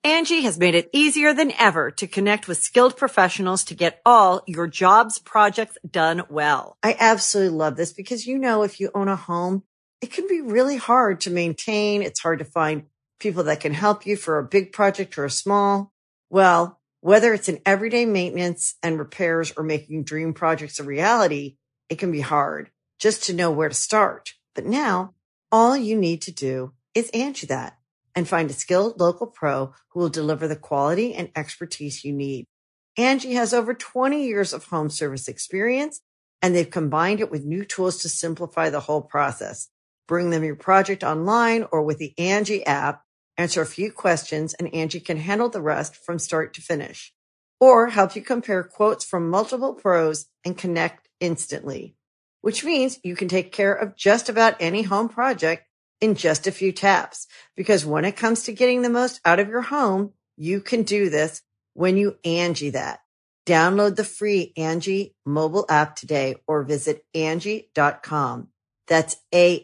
Angie has made it easier than ever to connect with skilled professionals to get all your jobs projects done well. I absolutely love this because, if you own a home, it can be really hard to maintain. It's hard to find people that can help you for a big project or a small. Well, whether it's in everyday maintenance and repairs or making dream projects a reality, it can be hard just to know where to start. But now all you need to do is Angie that and find a skilled local pro who will deliver the quality and expertise you need. Angie has over 20 years of home service experience, and they've combined it with new tools to simplify the whole process. Bring them your project online or with the Angie app, answer a few questions, and Angie can handle the rest from start to finish. Or help you compare quotes from multiple pros and connect instantly, which means you can take care of just about any home project in just a few taps. Because when it comes to getting the most out of your home, you can do this when you Angie that. Download the free Angie mobile app today or visit Angie.com. That's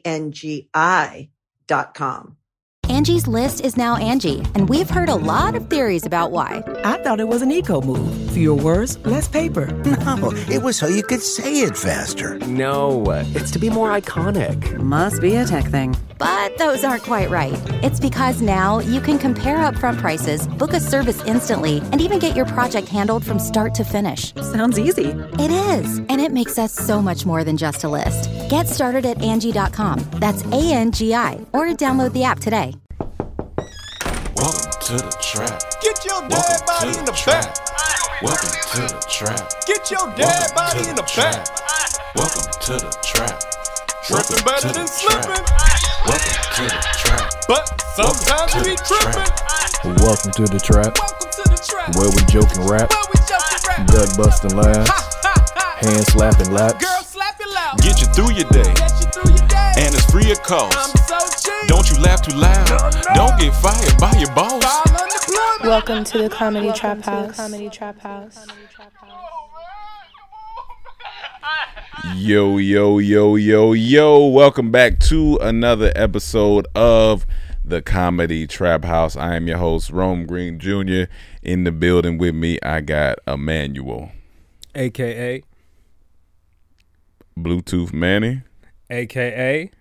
ANGI.com. Angie's List is now Angie, and we've heard a lot of theories about why. I thought it was an eco move. Fewer words, less paper. No, it was so you could say it faster. No, it's to be more iconic. Must be a tech thing. But those aren't quite right. It's because now you can compare upfront prices, book a service instantly, and even get your project handled from start to finish. Sounds easy. It is, and it makes us so much more than just a list. Get started at Angie.com. That's ANGI, or download the app today. Welcome to the trap. Get your dead body in the back. Welcome to the trap. Get your dead body in the back. Welcome to the trap. Tripping better than slipping. Welcome to the trap. But sometimes we tripping. Welcome to the trap. Welcome to the trap. Where we joke and rap. Gut busting laughs. Hand slapping laps. Girl, slap your loud. Get you through your day. And it's free of cost. I'm so cheap. Don't you laugh too loud. No. Don't get fired by your boss. Welcome to the Comedy Trap House. Yo. Welcome back to another episode of the Comedy Trap House. I am your host, Rome Green Jr. In the building with me, I got Emmanuel, a.k.a. Bluetooth Manny, a.k.a.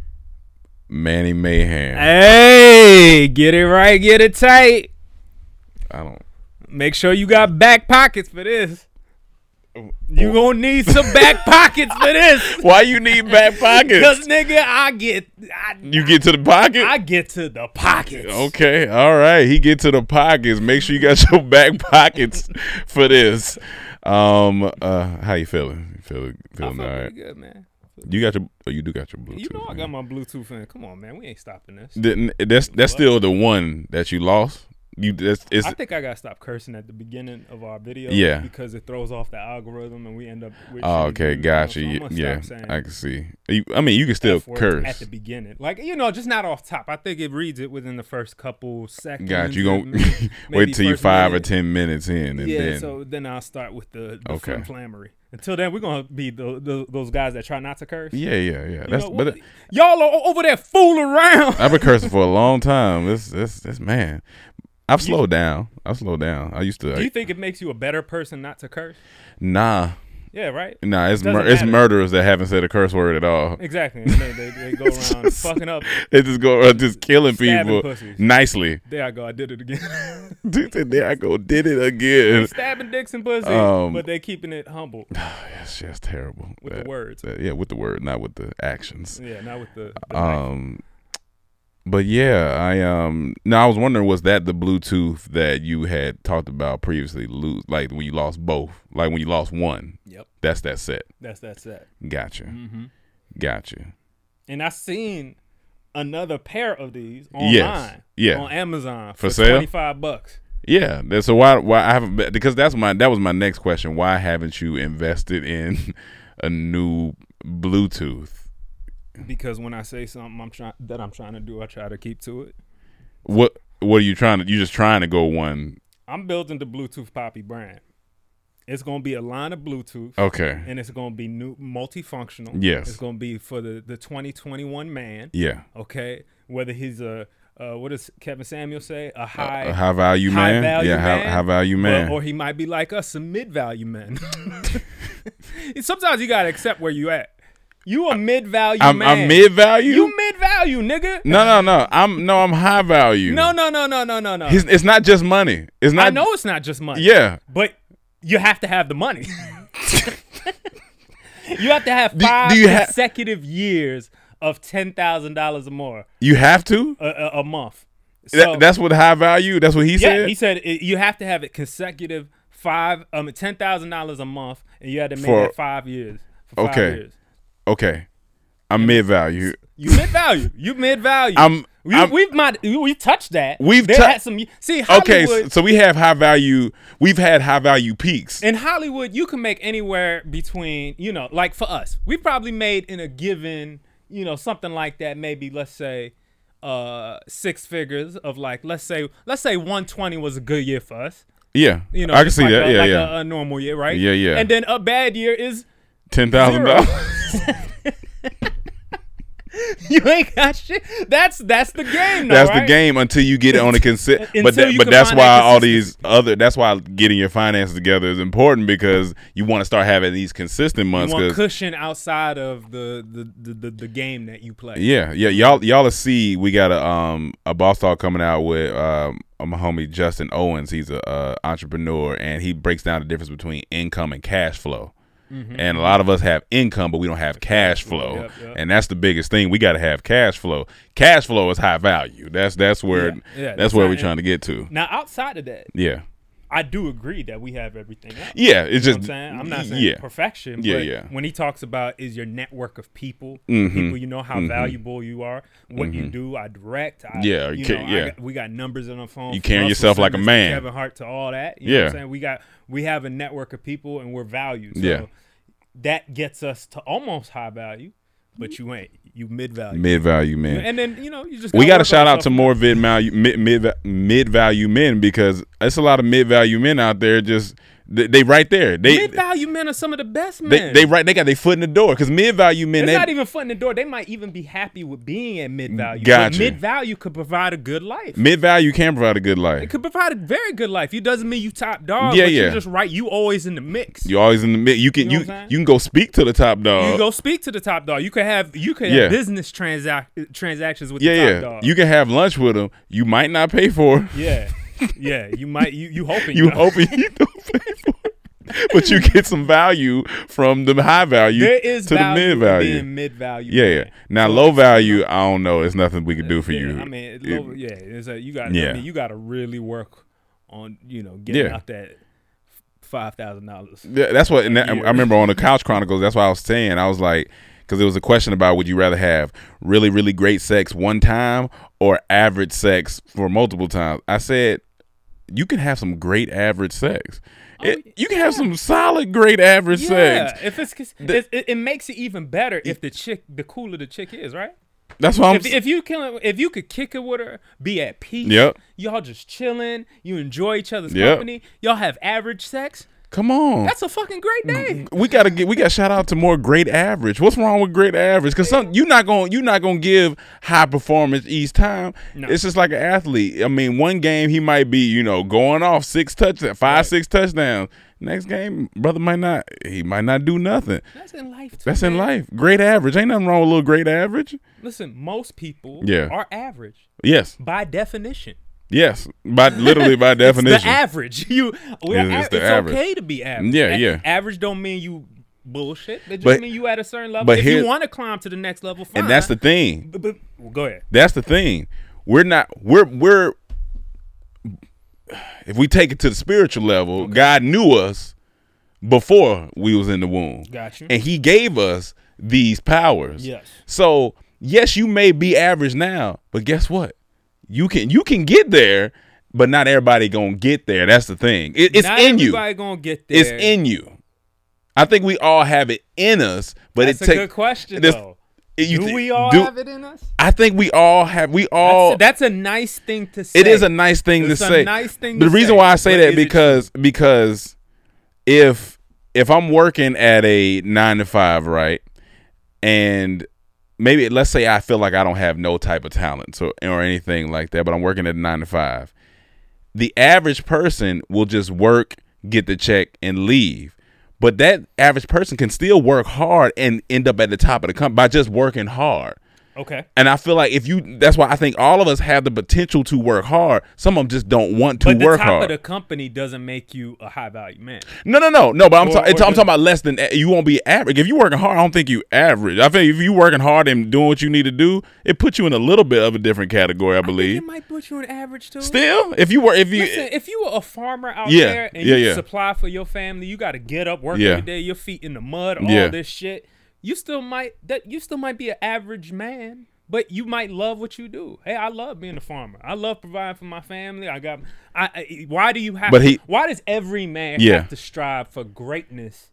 Manny Mayhem. Hey, get it right, get it tight. I don't. Make sure you got back pockets for this. You gonna need some back pockets for this. Why you need back pockets? Because, nigga, you get to the pocket? I get to the pockets. Okay, all right. He get to the pockets. Make sure you got your back pockets for this. How you feeling? Feeling all right? Pretty good, man. You got your, you do got your Bluetooth. You know I got my Bluetooth in. Come on, man. We ain't stopping this. That's still the one that you lost. I think I gotta stop cursing at the beginning of our video. Yeah, because it throws off the algorithm and we end up with okay, gotcha. Yeah, I can see. I mean, you can still curse at the beginning, like, just not off top. I think it reads it within the first couple seconds. Gotcha. You gonna wait till you 5 or 10 minutes in, and then so then I'll start with the flammery. Until then, we're gonna be those guys that try not to curse. Yeah. Y'all are over there fooling around. I've been cursing for a long time. This man. I've slowed down. I used to. Do you think it makes you a better person not to curse? Nah. Yeah, right? Nah, it's murderers that haven't said a curse word at all. Exactly. They go around fucking up. They just go around just killing people pussies. Nicely. There I go. I did it again. There I go. Did it again. They stabbing dicks and pussy, but they keeping it humble. It's just terrible. With the words. With the word, not with the actions. Yeah, not with the knife. But yeah, I was wondering, was that the Bluetooth that you had talked about previously? Like when you lost both, like when you lost one. Yep. That's that set. Gotcha. Mm-hmm. Gotcha. And I seen another pair of these online. Yeah. On Amazon for sale? $25. Yeah. So why I haven't, because that was my next question. Why haven't you invested in a new Bluetooth? Because when I say something I'm trying to do, I try to keep to it. What are you trying to? You just trying to go one? I'm building the Bluetooth Poppy brand. It's gonna be a line of Bluetooth. Okay. And it's gonna be new, multifunctional. Yes. It's gonna be for the 2021 man. Yeah. Okay. Whether he's a what does Kevin Samuel say? A high value man. High value man. Or he might be like us, some mid value men. Sometimes you gotta accept where you at. You a mid value man. I'm mid value. You mid value, nigga. No. I'm high value. No. It's not just money. It's not. I know it's not just money. Yeah, but you have to have the money. You have to have 5 consecutive years of $10,000 or more. You have to a month. So, that's what high value. That's what he said. Yeah, he said you have to have it consecutive $10,000 a month, and you had to make that 5 years. For 5 years. Okay, I'm mid value. You mid value. You mid value. We've touched that. We've had some. See, Hollywood, okay, so we have high value. We've had high value peaks in Hollywood. You can make anywhere between, like for us, we probably made in a given, something like that. Maybe let's say, 6 figures of like let's say 120 was a good year for us. Yeah, I can see that. Yeah, a normal year, right? Yeah. And then a bad year is $10,000. You ain't got shit. That's the game, though, That's right? the game until you get it on a consent. But that's why all these that's why getting your finances together is important, because you want to start having these consistent months. You want cushion outside of the game that you play. Yeah. Y'all will see. We got a boss talk coming out with my homie Justin Owens. He's a entrepreneur, and he breaks down the difference between income and cash flow. Mm-hmm. And a lot of us have income, but we don't have cash flow. Yep. And that's the biggest thing. We got to have cash flow. Cash flow is high value. That's where we're trying to get to. Now, outside of that, I do agree that we have everything else. Yeah, it's just, I'm not saying perfection, but when he talks about is your network of people, people how valuable you are, what you do, I direct. We got numbers on our phone. You carry yourself like a man. Kevin Hart to all that. You know what I'm saying? We have a network of people, and we're valued. So that gets us to almost high value, but you ain't. You mid value. Mid value man. And then you just we got to shout out to more mid value men, because it's a lot of mid value men out there. Just they right there. Mid value men are some of the best men. They got their foot in the door, because mid value men. It's not even foot in the door. They might even be happy with being at mid value. Gotcha. Mid value could provide a good life. Mid value can provide a good life. It could provide a very good life. It doesn't mean you top dog. But you're just right. You always in the mix. You always in the mix. You can go speak to the top dog. You can go speak to the top dog. You could have business transactions with the top dog. You can have lunch with them. You might not pay for. Yeah. You might. You hoping. You hoping you don't pay for. But you get some value from the high value to the mid value. Being mid value. Yeah. Now low value, I don't know. It's nothing we can do for you. I mean, you got to really work on getting out that $5,000. Yeah, that's what. And I remember on the Couch Chronicles. That's what I was saying. I was like, because there was a question about, would you rather have really, really great sex one time or average sex for multiple times? I said, you can have some great average sex. You can have some solid, great average sex. If it makes it even better if the cooler the chick is, right? That's what if you could kick it with her, be at peace. Y'all just chilling. You enjoy each other's company. Y'all have average sex. Come on, that's a fucking great day. We got shout out to more great average. What's wrong with great average? Because you're not gonna give high performance each time. No. It's just like an athlete. I mean, one game he might be going off 6 touchdowns. Next game, brother might not do nothing. That's in life too. That's in life. Great average. Ain't nothing wrong with a little great average. Listen, most people are average. Yes. By definition. Yes, by definition. It's the average. It's okay to be average. Yeah. Average don't mean you bullshit. It just mean you at a certain level. But if you want to climb to the next level, fine. And that's the thing. But go ahead. That's the thing. We're if we take it to the spiritual level, God knew us before we was in the womb. Gotcha. And he gave us these powers. Yes. So, yes, you may be average now, but guess what? You can get there, but not everybody gonna get there. That's the thing. It's not in you. Everybody gonna get there. It's in you. I think we all have it in us, but that's a good question though. Do we all have it in us? I think we all have. That's a nice thing to say. It is a nice thing to say. A nice thing. The reason why I say that because if I'm working at a 9 to 5, right, and maybe let's say I feel like I don't have no type of talent or anything like that, but I'm working at a 9 to 5. The average person will just work, get the check, and leave. But that average person can still work hard and end up at the top of the company by just working hard. Okay. And I feel like that's why I think all of us have the potential to work hard. Some of them just don't want to work hard. But the top of the company doesn't make you a high value man. No. But I'm talking about less than, you won't be average. If you're working hard, I don't think you average. I think if you're working hard and doing what you need to do, it puts you in a little bit of a different category, I believe. It might put you in average too. Still, listen, if you were a farmer out there and you supply for your family, you got to get up, work every day, your feet in the mud, all this shit. You still might be an average man, but you might love what you do. Hey, I love being a farmer. I love providing for my family. Why do you have? Why does every man have to strive for greatness?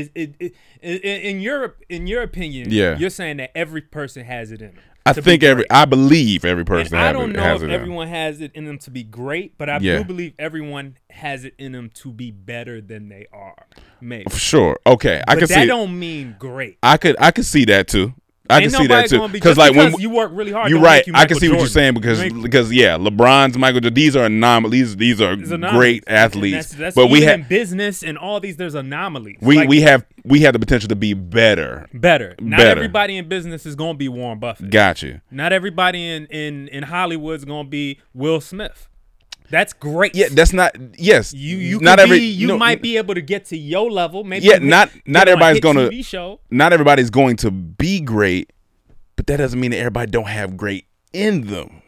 In your opinion? You're saying that every person has it in them. I believe every person has it. I don't know if everyone has it in them to be great, but I do believe everyone has it in them to be better than they are. Maybe. For sure. Okay. But that don't mean great. I could see that too. I can see that too. Because when you work really hard, you're right. I can see what you're saying because LeBron's, Michael Jordan, these are anomalies. These are great athletes. That's but we have in business and all these. There's anomalies. We have the potential to be better. Not everybody in business is going to be Warren Buffett. Got you. Not everybody in Hollywood is going to be Will Smith. That's great. Yeah, that's not. Yes, you not might be able to get to your level. Maybe not everybody's going to. TV show. Not everybody's going to be great, but that doesn't mean that everybody don't have great in them.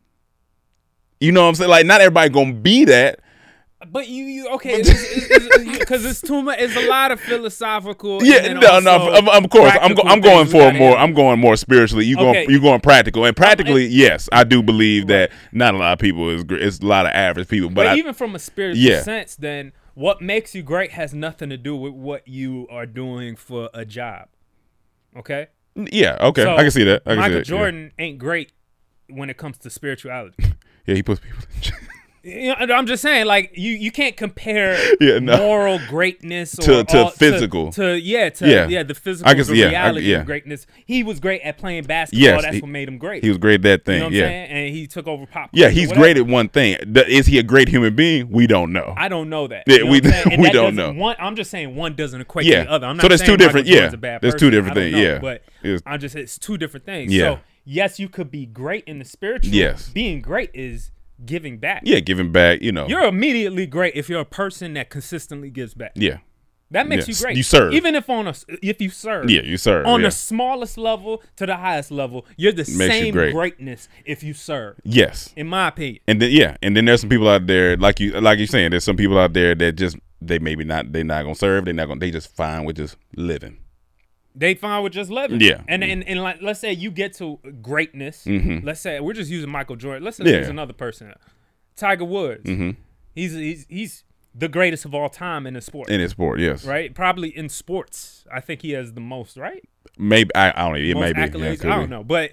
You know what I'm saying? Like, not everybody going to be that. But you okay? Because it's too much. It's a lot of philosophical. Of course, I'm going for more. I'm going more spiritually. You going practical, and practically, yes, I do believe that not a lot of people is great. It's a lot of average people. But even from a spiritual sense, then what makes you great has nothing to do with what you are doing for a job. Okay. Yeah. Okay. So I can see that. Michael Jordan ain't great when it comes to spirituality. Yeah, he puts people in jail. I'm just saying, like, you can't compare moral greatness to physical. The physical, the reality of greatness. He was great at playing basketball. Yes, that's what made him great. He was great at that thing. You know what I'm saying? And he took over pop. Yeah, he's great at one thing. Is he a great human being? We don't know. I don't know that. Yeah, we don't know. I'm just saying one doesn't equate to the other. I'm not so there's saying two different. Michael Jordan's a bad person. There's two different things. Yeah, but I'm just it's two different things. Yeah. So yes, you could be great in the spiritual. Yes, being great is giving back. Yeah, giving back, you know. You're immediately great if you're a person that consistently gives back. Yeah. That makes you great. You serve. Even if you serve. Yeah, you serve. On the smallest level to the highest level, you're the same greatness if you serve. Yes. In my opinion. And then there's some people out there like you're saying, there's some people out there that just they're not going to serve, they just fine with just living. They fine with just living. Yeah. And like, let's say you get to greatness. Mm-hmm. Let's say we're just using Michael Jordan. Let's say use another person. Tiger Woods. Mm-hmm. He's the greatest of all time in his sport. In his sport, yes. Right? Probably in sports. I think he has the most, right? Maybe. I don't know. It most may be. Accolades. I don't know. But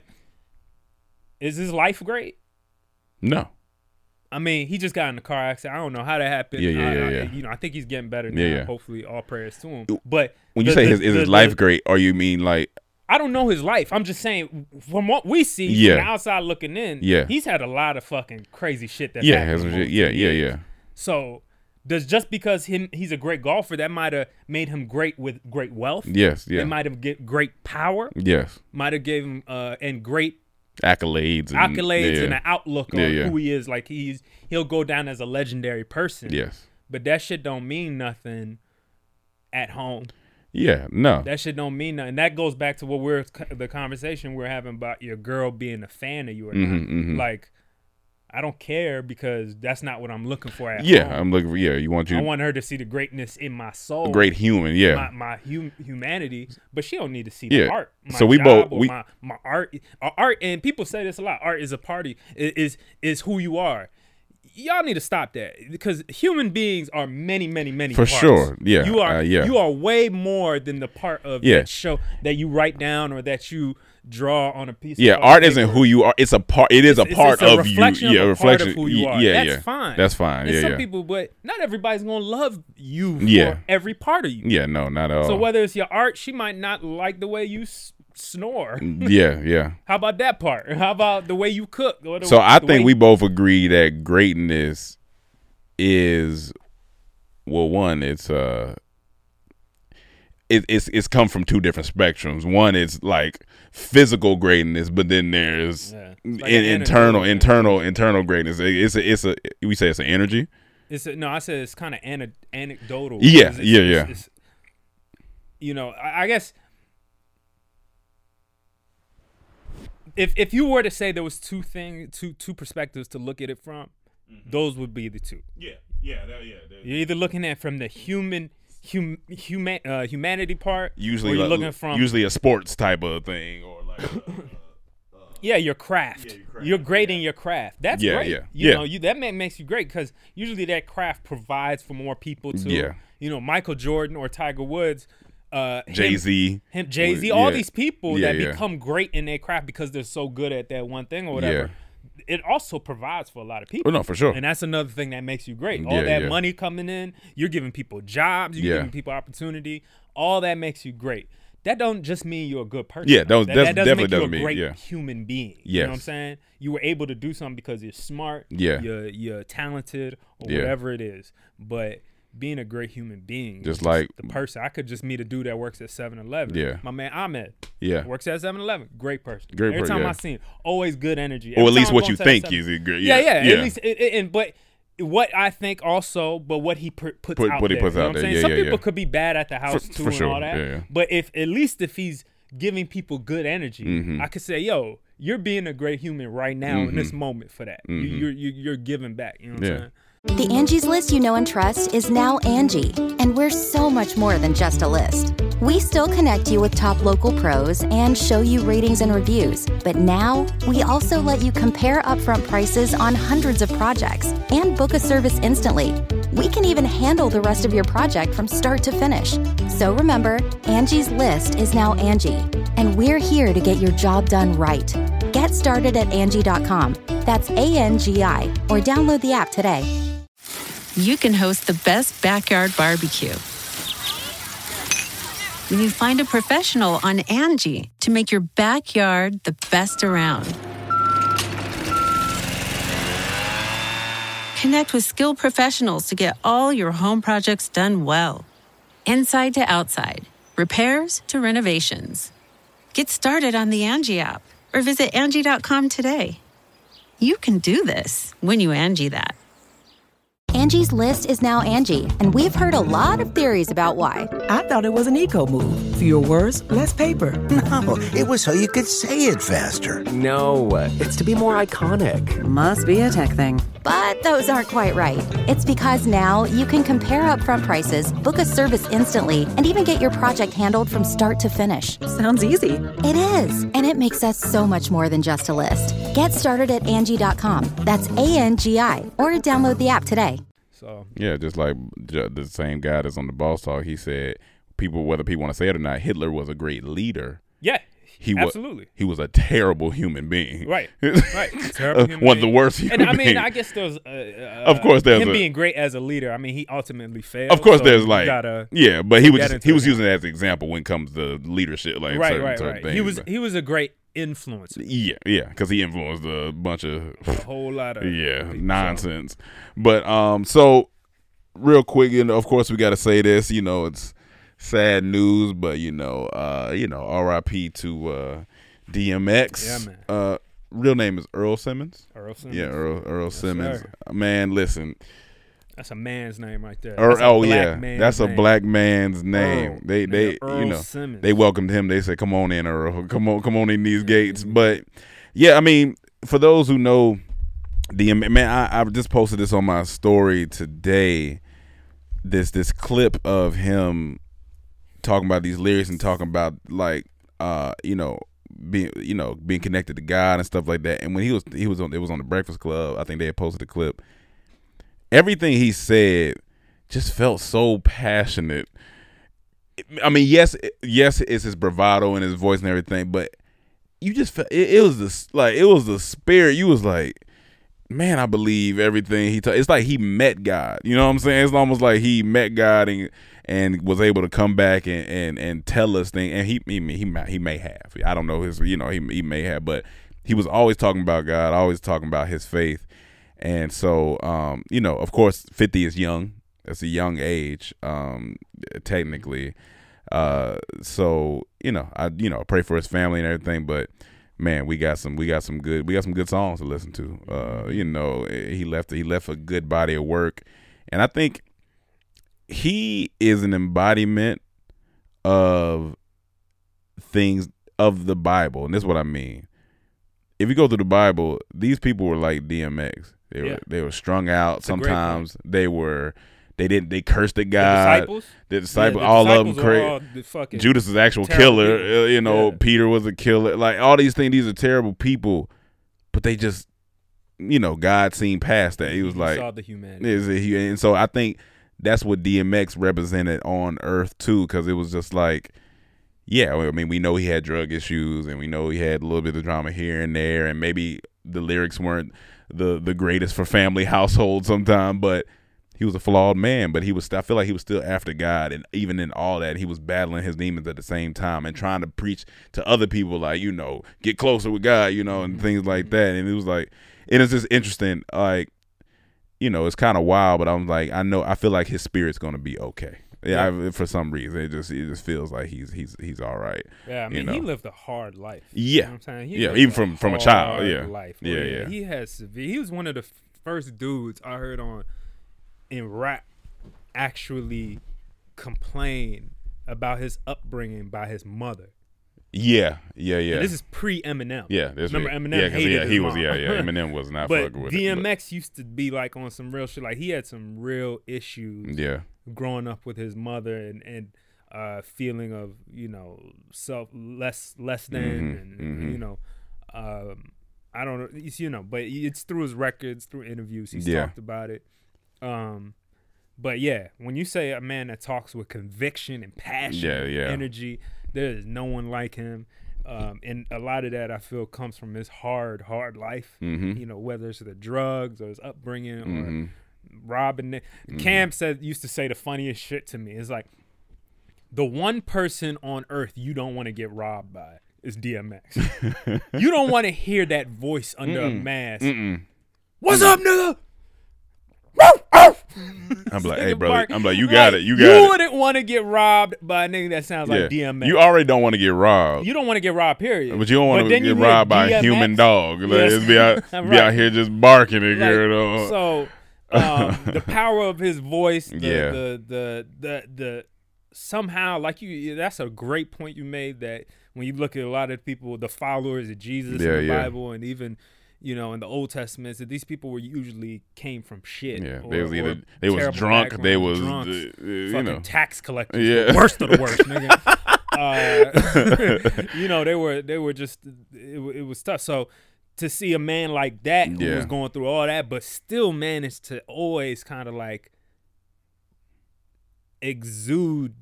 is his life great? No. I mean, he just got in a car accident. I don't know how that happened. Yeah. You know, I think he's getting better now. Yeah. Hopefully, all prayers to him. But when you say is his life great, or you mean like? I don't know his life. I'm just saying from what we see from the outside looking in, he's had a lot of fucking crazy shit that's happened. Yeah. So just because he's a great golfer, that might have made him great with great wealth. Yes, yeah. It might have get great power. Yes. Might have gave him and great accolades and an outlook on who he is. Like he'll go down as a legendary person. Yes. But that shit don't mean nothing at home. Yeah, no. That shit don't mean nothing. That goes back to the conversation we're having about your girl being a fan of you or not. Mm-hmm. Like, I don't care because that's not what I'm looking for at home. Yeah, I'm looking for, I want her to see the greatness in my soul. A great human, yeah. My humanity, but she don't need to see the art. So my art. Art, and people say this a lot, art is a party, is who you are. Y'all need to stop that because human beings are many for parts. Sure. Yeah, you are way more than the part of that show that you write down or that you draw on a piece. Yeah, of art paper. isn't who you are. It's a part. It is a part of you. Yeah, a reflection of who you are. That's fine. That's fine. And yeah, some people, but not everybody's gonna love you for every part of you. Yeah, no, not at all. So whether it's your art, she might not like the way you snore? Yeah. How about that part? How about the way you cook? So I think we both agree that greatness is, well, one, it's come from two different spectrums. One is like physical greatness, but then there's like internal greatness. It's a we say it's an energy. I said it's kind of anecdotal. Yeah. It's, I guess if you were to say there was two perspectives to look at it from, those would be the two. Yeah. You're either looking at from the humanity part, usually or you're looking from usually a sports type of thing, or like your craft. You're great in your craft. That's great. You know, that makes you great because usually that craft provides for more people too. Michael Jordan or Tiger Woods, Jay-Z, all these people that become great in their craft because they're so good at that one thing or whatever. It also provides for a lot of people. Oh, no, for sure. And that's another thing that makes you great. All that money coming in, you're giving people jobs, you're giving people opportunity. All that makes you great. That don't just mean you're a good person. Yeah, that doesn't definitely make you doesn't a great mean human being. Yes. You know what I'm saying? You were able to do something because you're smart, you're talented, or whatever it is. But being a great human being, just like the person, I could just meet a dude that works at 7-Eleven. Yeah, my man Ahmed. Yeah, works at 7-Eleven. Great person. Great Every person. time I see him, always good energy. Or at least what you think he's great. Yeah. At least, but what I think also, but what he puts out there. What he puts out there. Some people could be bad at the house too and sure. all that. Yeah. But if he's giving people good energy, I could say, yo, you're being a great human right now in this moment for that. You're giving back. You know what I'm saying? The Angie's List you know and trust is now Angie, and we're so much more than just a list. We still connect you with top local pros and show you ratings and reviews, but now we also let you compare upfront prices on hundreds of projects and book a service instantly. We can even handle the rest of your project from start to finish. So remember, Angie's List is now Angie, and we're here to get your job done right. Get started at Angie.com. That's ANGI, or download the app today. You can host the best backyard barbecue when you find a professional on Angie to make your backyard the best around. Connect with skilled professionals to get all your home projects done well. Inside to outside, repairs to renovations. Get started on the Angie app or visit Angie.com today. You can do this when you Angie that. Angie's List is now Angie, and we've heard a lot of theories about why. I thought it was an eco move. Fewer words, less paper. No, it was so you could say it faster. No, it's to be more iconic. Must be a tech thing. But those aren't quite right. It's because now you can compare upfront prices, book a service instantly, and even get your project handled from start to finish. Sounds easy. It is, and it makes us so much more than just a list. Get started at Angie.com. That's ANGI, or download the app today. So yeah, just like the same guy that's on the Boss Talk, he said, whether people want to say it or not, Hitler was a great leader. Yeah. Absolutely. He was a terrible human being. Right. Terrible human one of the worst human beings. And I mean, I guess there's of course there's him being great as a leader. I mean, he ultimately failed. Of course so there's like but he was using it as an example when it comes to leadership, like certain things. He was a great influencer. Yeah, because he influenced a bunch of a whole lot of nonsense. But so real quick, of course we got to say this. It's sad news, but R.I.P. to DMX. Yeah, man. Real name is Earl Simmons. Earl Simmons. Yeah, Earl Simmons. Sir. Man, listen. That's a man's name right there. That's a black man's name. Earl Simmons. They welcomed him. They said, "Come on in, Earl. Come on in these gates." But yeah, I mean, for those who know I just posted this on my story today. This clip of him talking about these lyrics and talking about being connected to God and stuff like that. And when it was on the Breakfast Club, I think they had posted a clip. Everything he said just felt so passionate. I mean, yes, it's his bravado and his voice and everything, but you just felt it was the spirit. You was like, man, I believe everything he it's like he met God. You know what I'm saying? It's almost like he met God and was able to come back and tell us things. And he may have. I don't know he may have, but he was always talking about God, always talking about his faith. And so, of course, 50 is young. It's a young age, technically. So, I pray for his family and everything, but man, we got some good songs to listen to. He left a good body of work. And I think he is an embodiment of things of the Bible. And this is what I mean. If you go through the Bible, these people were like DMX. They were strung out. Sometimes they cursed at God. The disciples, all of them crazy. Judas is actual killer. Peter was a killer. Like all these things, these are terrible people, but they just, God seen past that. He was like, saw the humanity. And so I think that's what DMX represented on Earth too, because it was just like, yeah, I mean, we know he had drug issues, and we know he had a little bit of drama here and there, and maybe the lyrics weren't the greatest for family households sometimes, but he was a flawed man. But I feel like he was still after God, and even in all that, he was battling his demons at the same time and trying to preach to other people, like, get closer with God, and things like that. And it was like, it is just interesting, like, it's kind of wild, but I'm like, I feel like his spirit's gonna be okay. Yeah, for some reason, it just feels like he's all right. Yeah, I mean, he lived a hard life. Yeah, you know what I'm saying? Even from a child. Yeah, life. Yeah. He was one of the first dudes I heard in rap actually complain about his upbringing by his mother. Yeah. And this is pre-Eminem. Yeah, remember Eminem hated his mom. Eminem was not but fucking with DMX used to be like on some real shit. Like he had some real issues. Yeah. Growing up with his mother and feeling of self less than and I don't know, but it's through his records, through interviews he's talked about it. But yeah, when you say a man that talks with conviction and passion, energy, there is no one like him. And a lot of that I feel comes from his hard life. Whether it's the drugs or his upbringing or robbing. Cam used to say the funniest shit to me. It's like, the one person on earth you don't want to get robbed by is DMX. You don't want to hear that voice under a mask. What's up, nigga? I'm like, hey, brother. I'm like, you got it. You wouldn't want to get robbed by a nigga that sounds like DMX. You already don't want to get robbed. You don't want to get robbed, period. But you don't want to get robbed by a human dog. Like, be out here just barking and So the power of his voice, the somehow, like that's a great point you made, that when you look at a lot of people, the followers of Jesus in the Bible, and even in the Old Testament, that these people were usually came from shit. Yeah, they was drunk, they was fucking tax collectors, the worst of the worst, nigga. They were just it was tough. So to see a man like that who was going through all that, but still managed to always kind of like exude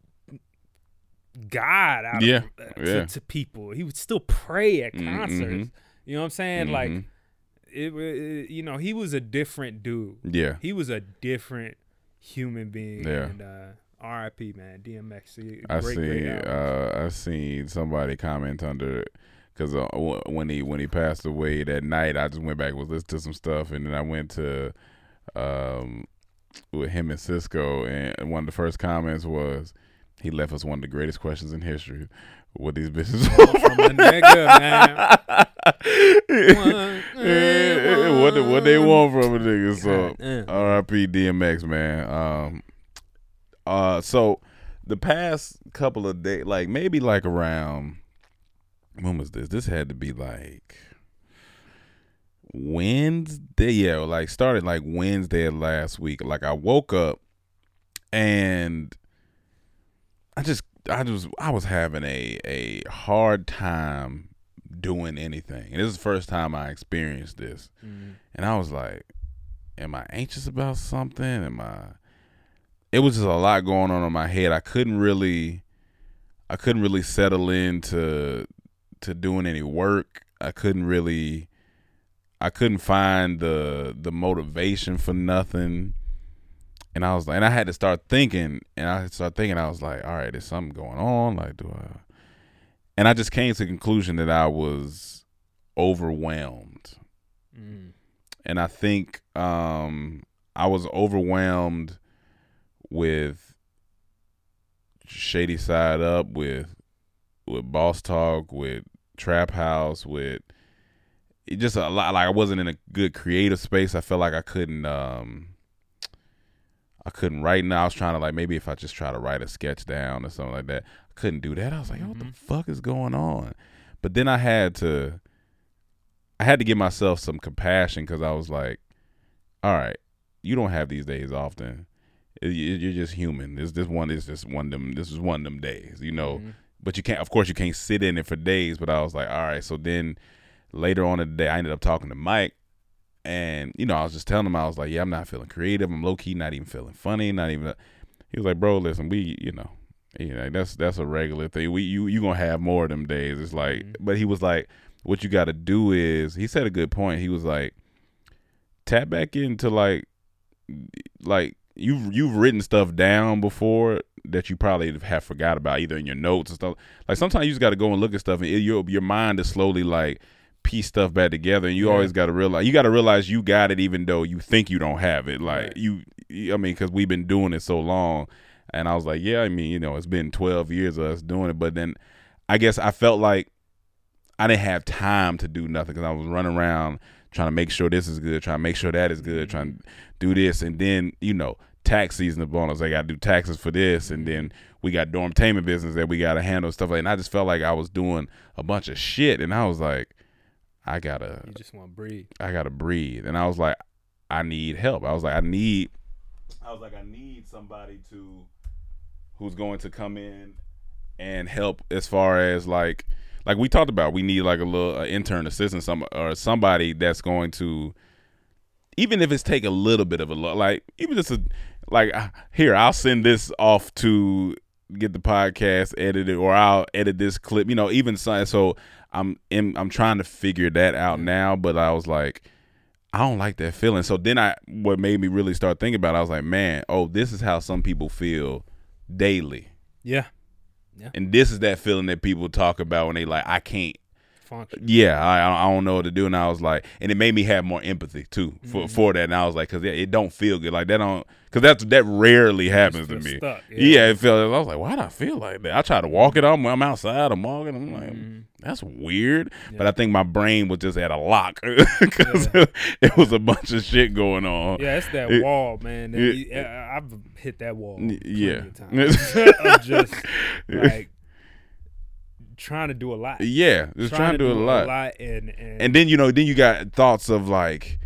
God out to people. He would still pray at concerts. You know what I'm saying? Like, he was a different dude. Yeah. He was a different human being. Yeah. And R.I.P. man, DMX. I seen somebody comment under it, because when he passed away that night, I just went back and was listening to some stuff, and then I went to with him and Cisco, and one of the first comments was, he left us one of the greatest questions in history. What these bitches want from a nigga, man. What they want from a nigga. So R.I.P. DMX, man. So the past couple of days, like maybe like around, when was this? This had to be like Wednesday. Yeah, like started like Wednesday of last week. Like I woke up and I was having a hard time doing anything. And this is the first time I experienced this. And I was like, am I anxious about something? It was just a lot going on in my head. I couldn't really settle into doing any work. I I couldn't find the motivation for nothing. And I was like, and I had to start thinking, I was like, all right, there's something going on. Like, and I just came to the conclusion that I was overwhelmed. And I think I was overwhelmed with Shady Side Up, with Boss Talk, with Trap House, with it just a lot. Like I wasn't in a good creative space. I felt like I couldn't write. Now I was trying to like maybe if I just try to write a sketch down or something like that, I couldn't do that. I was like, what the fuck is going on? But then I had to give myself some compassion because I was like, all right, you don't have these days often. You're just human. This is one of them days, you know. But you can't sit in it for days. But I was like, all right. So then later on in the day, I ended up talking to Mike. And, you know, I was just telling him, I was like, yeah, I'm not feeling creative. I'm low-key not even feeling funny. He was like, bro, listen, that's a regular thing. You going to have more of them days. It's like, but he was like, what you got to do is, he said a good point. He was like, tap back into like you've written stuff down before that you probably have forgot about either in your notes and stuff. Like sometimes you just got to go and look at stuff and your mind is slowly like, piece stuff back together, and you always got to realize you got it even though you think you don't have it. Like because we've been doing it so long. And I was like, yeah, I mean, you know, it's been 12 years of us doing it, but then I guess I felt like I didn't have time to do nothing because I was running around trying to make sure this is good, trying to make sure that is good, trying to do this, and then, you know, tax season is upon us. I got to do taxes for this, and then we got dormtainment business that we got to handle, stuff like that. And I just felt like I was doing a bunch of shit, and I was like, you just want to breathe. I gotta breathe. And I was like, I need help. I was like, I need somebody who's going to come in and help as far as like we talked about, we need like a little intern assistant, somebody that's going to, even if it's take a little bit of even just here, I'll send this off to get the podcast edited, or I'll edit this clip, you know, even so I'm trying to figure that out now, but I was like, I don't like that feeling. So then what made me really start thinking about it, I was like, man, this is how some people feel daily. Yeah. And this is that feeling that people talk about when they like, I can't function. Yeah, I don't know what to do. And I was like, and it made me have more empathy too for that. And I was like, because it don't feel good. Like because that rarely happens to me. Stuck, it felt. I was like, why do I feel like that? I try to walk it on. I'm outside. I'm walking. I'm like, that's weird. Yeah. But I think my brain was just at a lock because it was a bunch of shit going on. Yeah, it's that wall, man. I've hit that wall. Yeah, of just like trying to do a lot. Yeah, just trying to do a lot. And then then you got thoughts of like,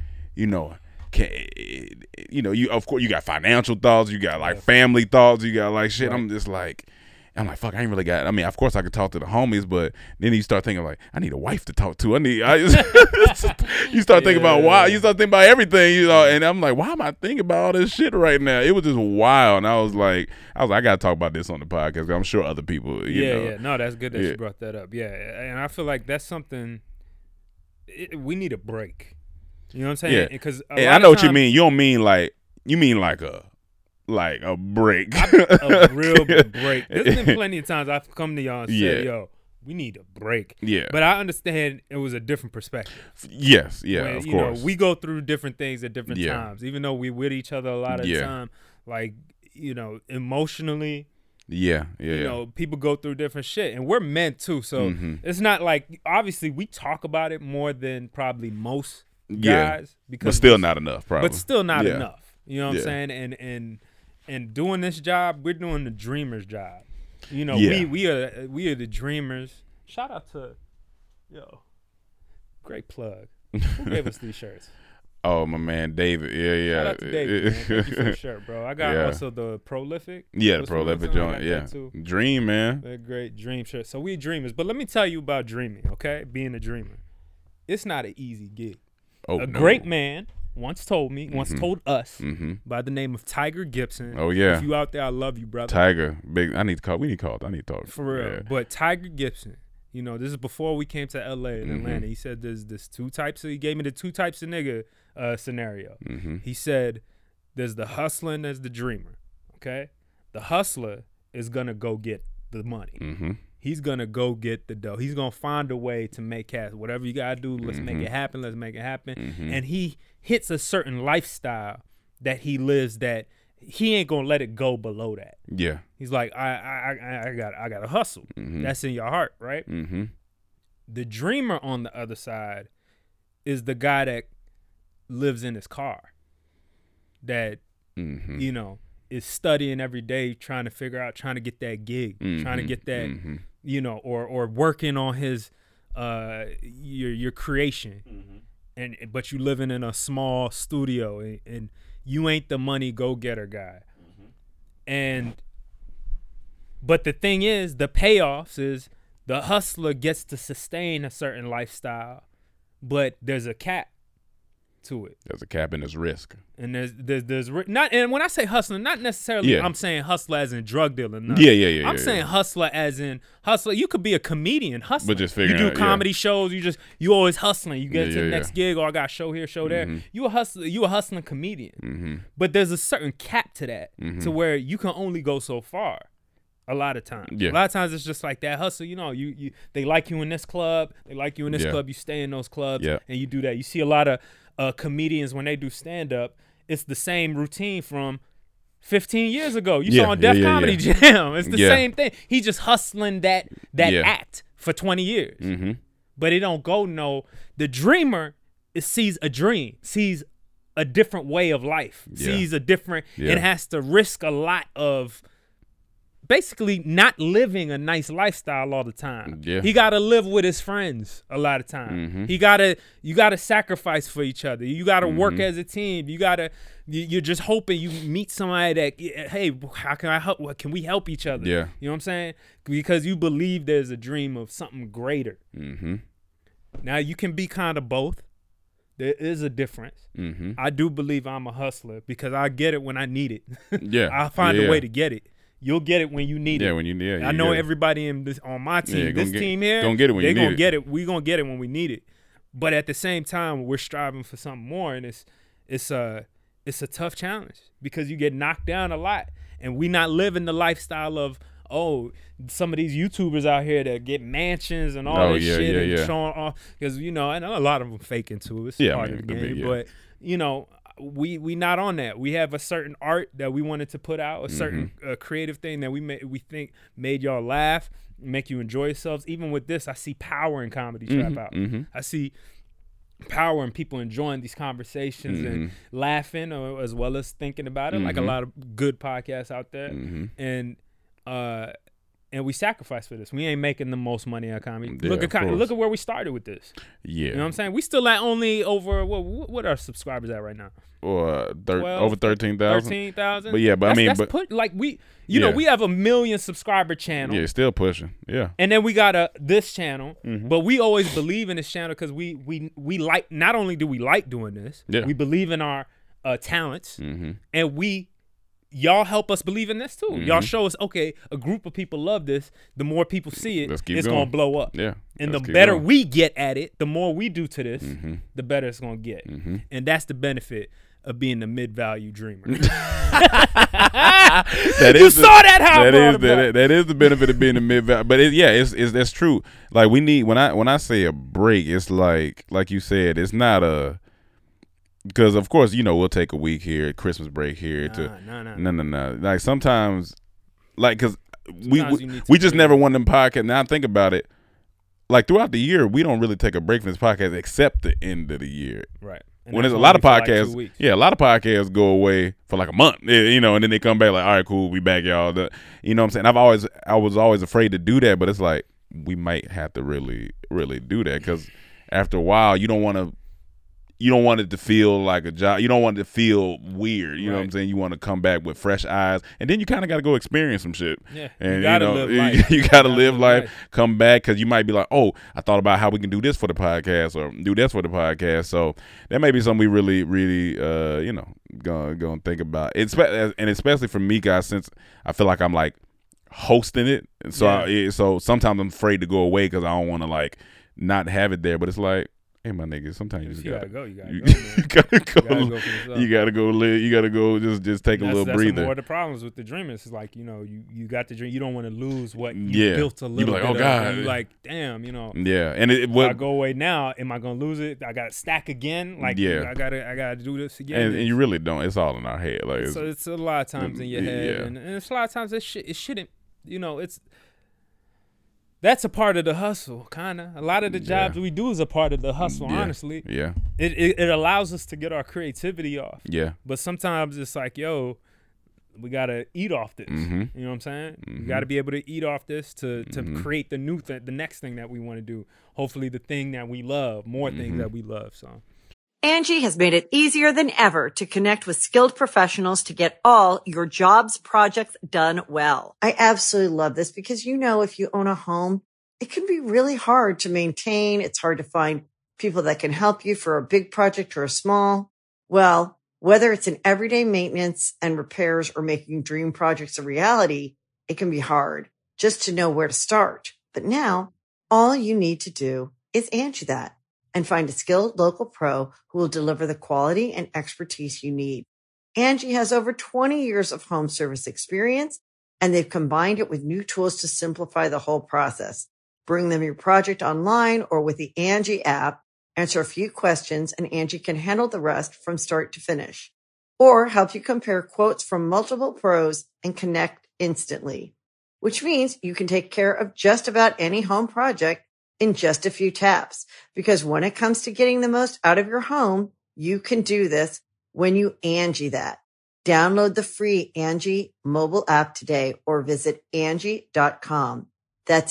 you of course you got financial thoughts, you got like family thoughts, you got like shit. Right. I'm like, fuck, I ain't really got. I mean, of course I could talk to the homies, but then you start thinking like, I need a wife to talk to. You start thinking about why. You start thinking about everything, And I'm like, why am I thinking about all this shit right now? It was just wild, and I was like, I gotta talk about this on the podcast. 'Cause I'm sure other people, you know. No, that's good that you brought that up. Yeah, and I feel like that's something we need a break. You know what I'm saying? Yeah, because I know what you mean. You don't mean like a break. A real break. There's been plenty of times I've come to y'all and said, yo, we need a break. Yeah. But I understand it was a different perspective. Yes, yeah, when, of course. We go through different things at different times. Even though we with each other a lot of the time, like, emotionally. Yeah. People go through different shit. And we're meant to. So it's not like, obviously, we talk about it more than probably most guys. But still not enough, probably. But still not enough. You know what I'm saying? And doing this job, we're doing the dreamer's job. We are the dreamers. Shout out to great plug. Who gave us these shirts? Oh, my man David. Yeah. Shout out to David, man. Thank you for the shirt, bro. I got also the Prolific. Yeah, the Prolific joint. Yeah. Dream, man. They're great dream shirts. So we dreamers. But let me tell you about dreaming, okay? Being a dreamer. It's not an easy gig. Oh, great man once told us by the name of Tiger Gibson. Oh yeah. If you out there, I love you, brother. Tiger, big. We need to talk. For real. Yeah. But Tiger Gibson You know, this is before we came to LA and Atlanta. He said there's two types. He gave me the two types of nigga scenario. He said there's the hustler and there's the dreamer. Okay, the hustler is gonna go get the money. He's gonna go get the dough. He's gonna find a way to make cash. Whatever you gotta do, let's make it happen. Let's make it happen. And he hits a certain lifestyle that he lives that he ain't gonna let it go below that. Yeah. He's like, I got to hustle. That's in your heart, right? The dreamer on the other side is the guy that lives in his car, that you know, is studying every day, trying to figure out, trying to get that gig, trying to get that, you know, or working on his your creation, but you living in a small studio and you ain't the money go-getter guy, but the thing is, the payoffs is the hustler gets to sustain a certain lifestyle, but there's a cap to it. There's a cap in his risk. And there's not, and when I say hustler, not necessarily I'm saying hustler as in drug dealer. No. Yeah. I'm saying hustler as in hustler. You could be a comedian hustler. But just figuring you do comedy shows. You always hustling. You get to the next gig, or I got a show here, show there. You a hustler. You a hustling comedian. But there's a certain cap to that, to where you can only go so far. A lot of times. A lot of times it's just like that hustle. You know, you they like you in this club. They like you in this club. You stay in those clubs, and you do that. You see a lot of comedians when they do stand up. It's the same routine from 15 years ago. You saw on Def Comedy Jam. It's the same thing. He just hustling that act for 20 years. But it don't go no. The dreamer sees a dream, sees a different way of life, sees a different, and has to risk a lot of basically not living a nice lifestyle all the time. He got to live with his friends a lot of time. You got to sacrifice for each other. You got to work as a team. You're just hoping you meet somebody that, hey, how can I help? Can we help each other? You know what I'm saying? Because you believe there's a dream of something greater. Now you can be kind of both. There is a difference. I do believe I'm a hustler because I get it when I need it. I'll find a way to get it. You'll get it when you need it. When you need it. I know everybody on my team, this team here, gonna get it when you need it. They're gonna get it. We're gonna get it when we need it. But at the same time, we're striving for something more, and it's a tough challenge because you get knocked down a lot, and we not living the lifestyle of some of these YouTubers out here that get mansions and all this shit and showing off, because you know, I know a lot of them faking too. It's part of the game, but you know. We not on that. We have a certain art that we wanted to put out, a certain creative thing that we think made y'all laugh, make you enjoy yourselves. Even with this, I see power in Comedy Trap Out. I see power in people enjoying these conversations and laughing, as well as thinking about it, like a lot of good podcasts out there. And we sacrifice for this. We ain't making the most money on comedy. Look at where we started with this. You know what I'm saying? We still at only over what are subscribers at right now? Or over 13,000. 13,000. But we know, we have a 1 million subscriber channel. Yeah, still pushing. Yeah. And then we got this channel, but we always believe in this channel because we like. Not only do we like doing this, we believe in our talents, and y'all help us believe in this too. Y'all show us, okay, a group of people love this. The more people see it, it's going to blow up. Yeah. And the better we get at it, the more we do to this, the better it's going to get. And that's the benefit of being the mid-value dreamer. That is the benefit of being the mid-value. But that's true. Like we need, when I say a break, it's like you said, it's not a. Because of course, you know, we'll take a week here, Christmas break here. No. Like sometimes, like, because we just never want them podcasts. Now think about it. Like throughout the year, we don't really take a break from this podcast except the end of the year. Right. And when there's a lot of podcasts, a lot of podcasts go away for like a month, you know, and then they come back like, all right, cool, we back, y'all. You know what I'm saying? I was always afraid to do that, but it's like we might have to really, really do that because after a while, you don't want it to feel like a job. You don't want it to feel weird. You know what I'm saying? You want to come back with fresh eyes. And then you kind of got to go experience some shit. Yeah. And you got to live life. You got to live life. Come back because you might be like, oh, I thought about how we can do this for the podcast or do this for the podcast. So that may be something we really, really, going to think about. And especially for me, guys, since I feel like I'm like hosting it. And so so sometimes I'm afraid to go away because I don't want to like not have it there. But it's like, hey, my nigga, sometimes you just gotta go. You You gotta gotta go. go. You gotta go live. You gotta go. Just take a little breather. That's more of the problems with the dream. It's like, you know, you got the dream. You don't want to lose what you Yeah. built a little You be like, bit oh, of. God. And you like, damn, you know. Yeah, and if I go away now, am I gonna lose it? I gotta stack again. Like, Yeah. I gotta do this again. and you really don't. It's all in our head. Like, So it's a lot of times in your head, yeah. and it's a lot of times it shouldn't. You know, that's a part of the hustle, kind of. A lot of the jobs we do is a part of the hustle. Yeah. Honestly, Yeah. It allows us to get our creativity off. Yeah. But sometimes it's like, yo, we gotta eat off this. Mhm. You know what I'm saying? Mhm. We gotta be able to eat off this to Mhm. create the new thing, the next thing that we want to do. Hopefully, the thing that we love, more things that we love. So. Angie has made it easier than ever to connect with skilled professionals to get all your jobs projects done well. I absolutely love this because, you know, if you own a home, it can be really hard to maintain. It's hard to find people that can help you for a big project or a small. Well, whether it's in everyday maintenance and repairs or making dream projects a reality, it can be hard just to know where to start. But now all you need to do is Angie that and find a skilled local pro who will deliver the quality and expertise you need. Angie has over 20 years of home service experience, and they've combined it with new tools to simplify the whole process. Bring them your project online or with the Angie app, answer a few questions, and Angie can handle the rest from start to finish. Or help you compare quotes from multiple pros and connect instantly, which means you can take care of just about any home project in just a few taps. Because when it comes to getting the most out of your home, you can do this when you Angie that. Download the free Angie mobile app today or visit Angie.com. That's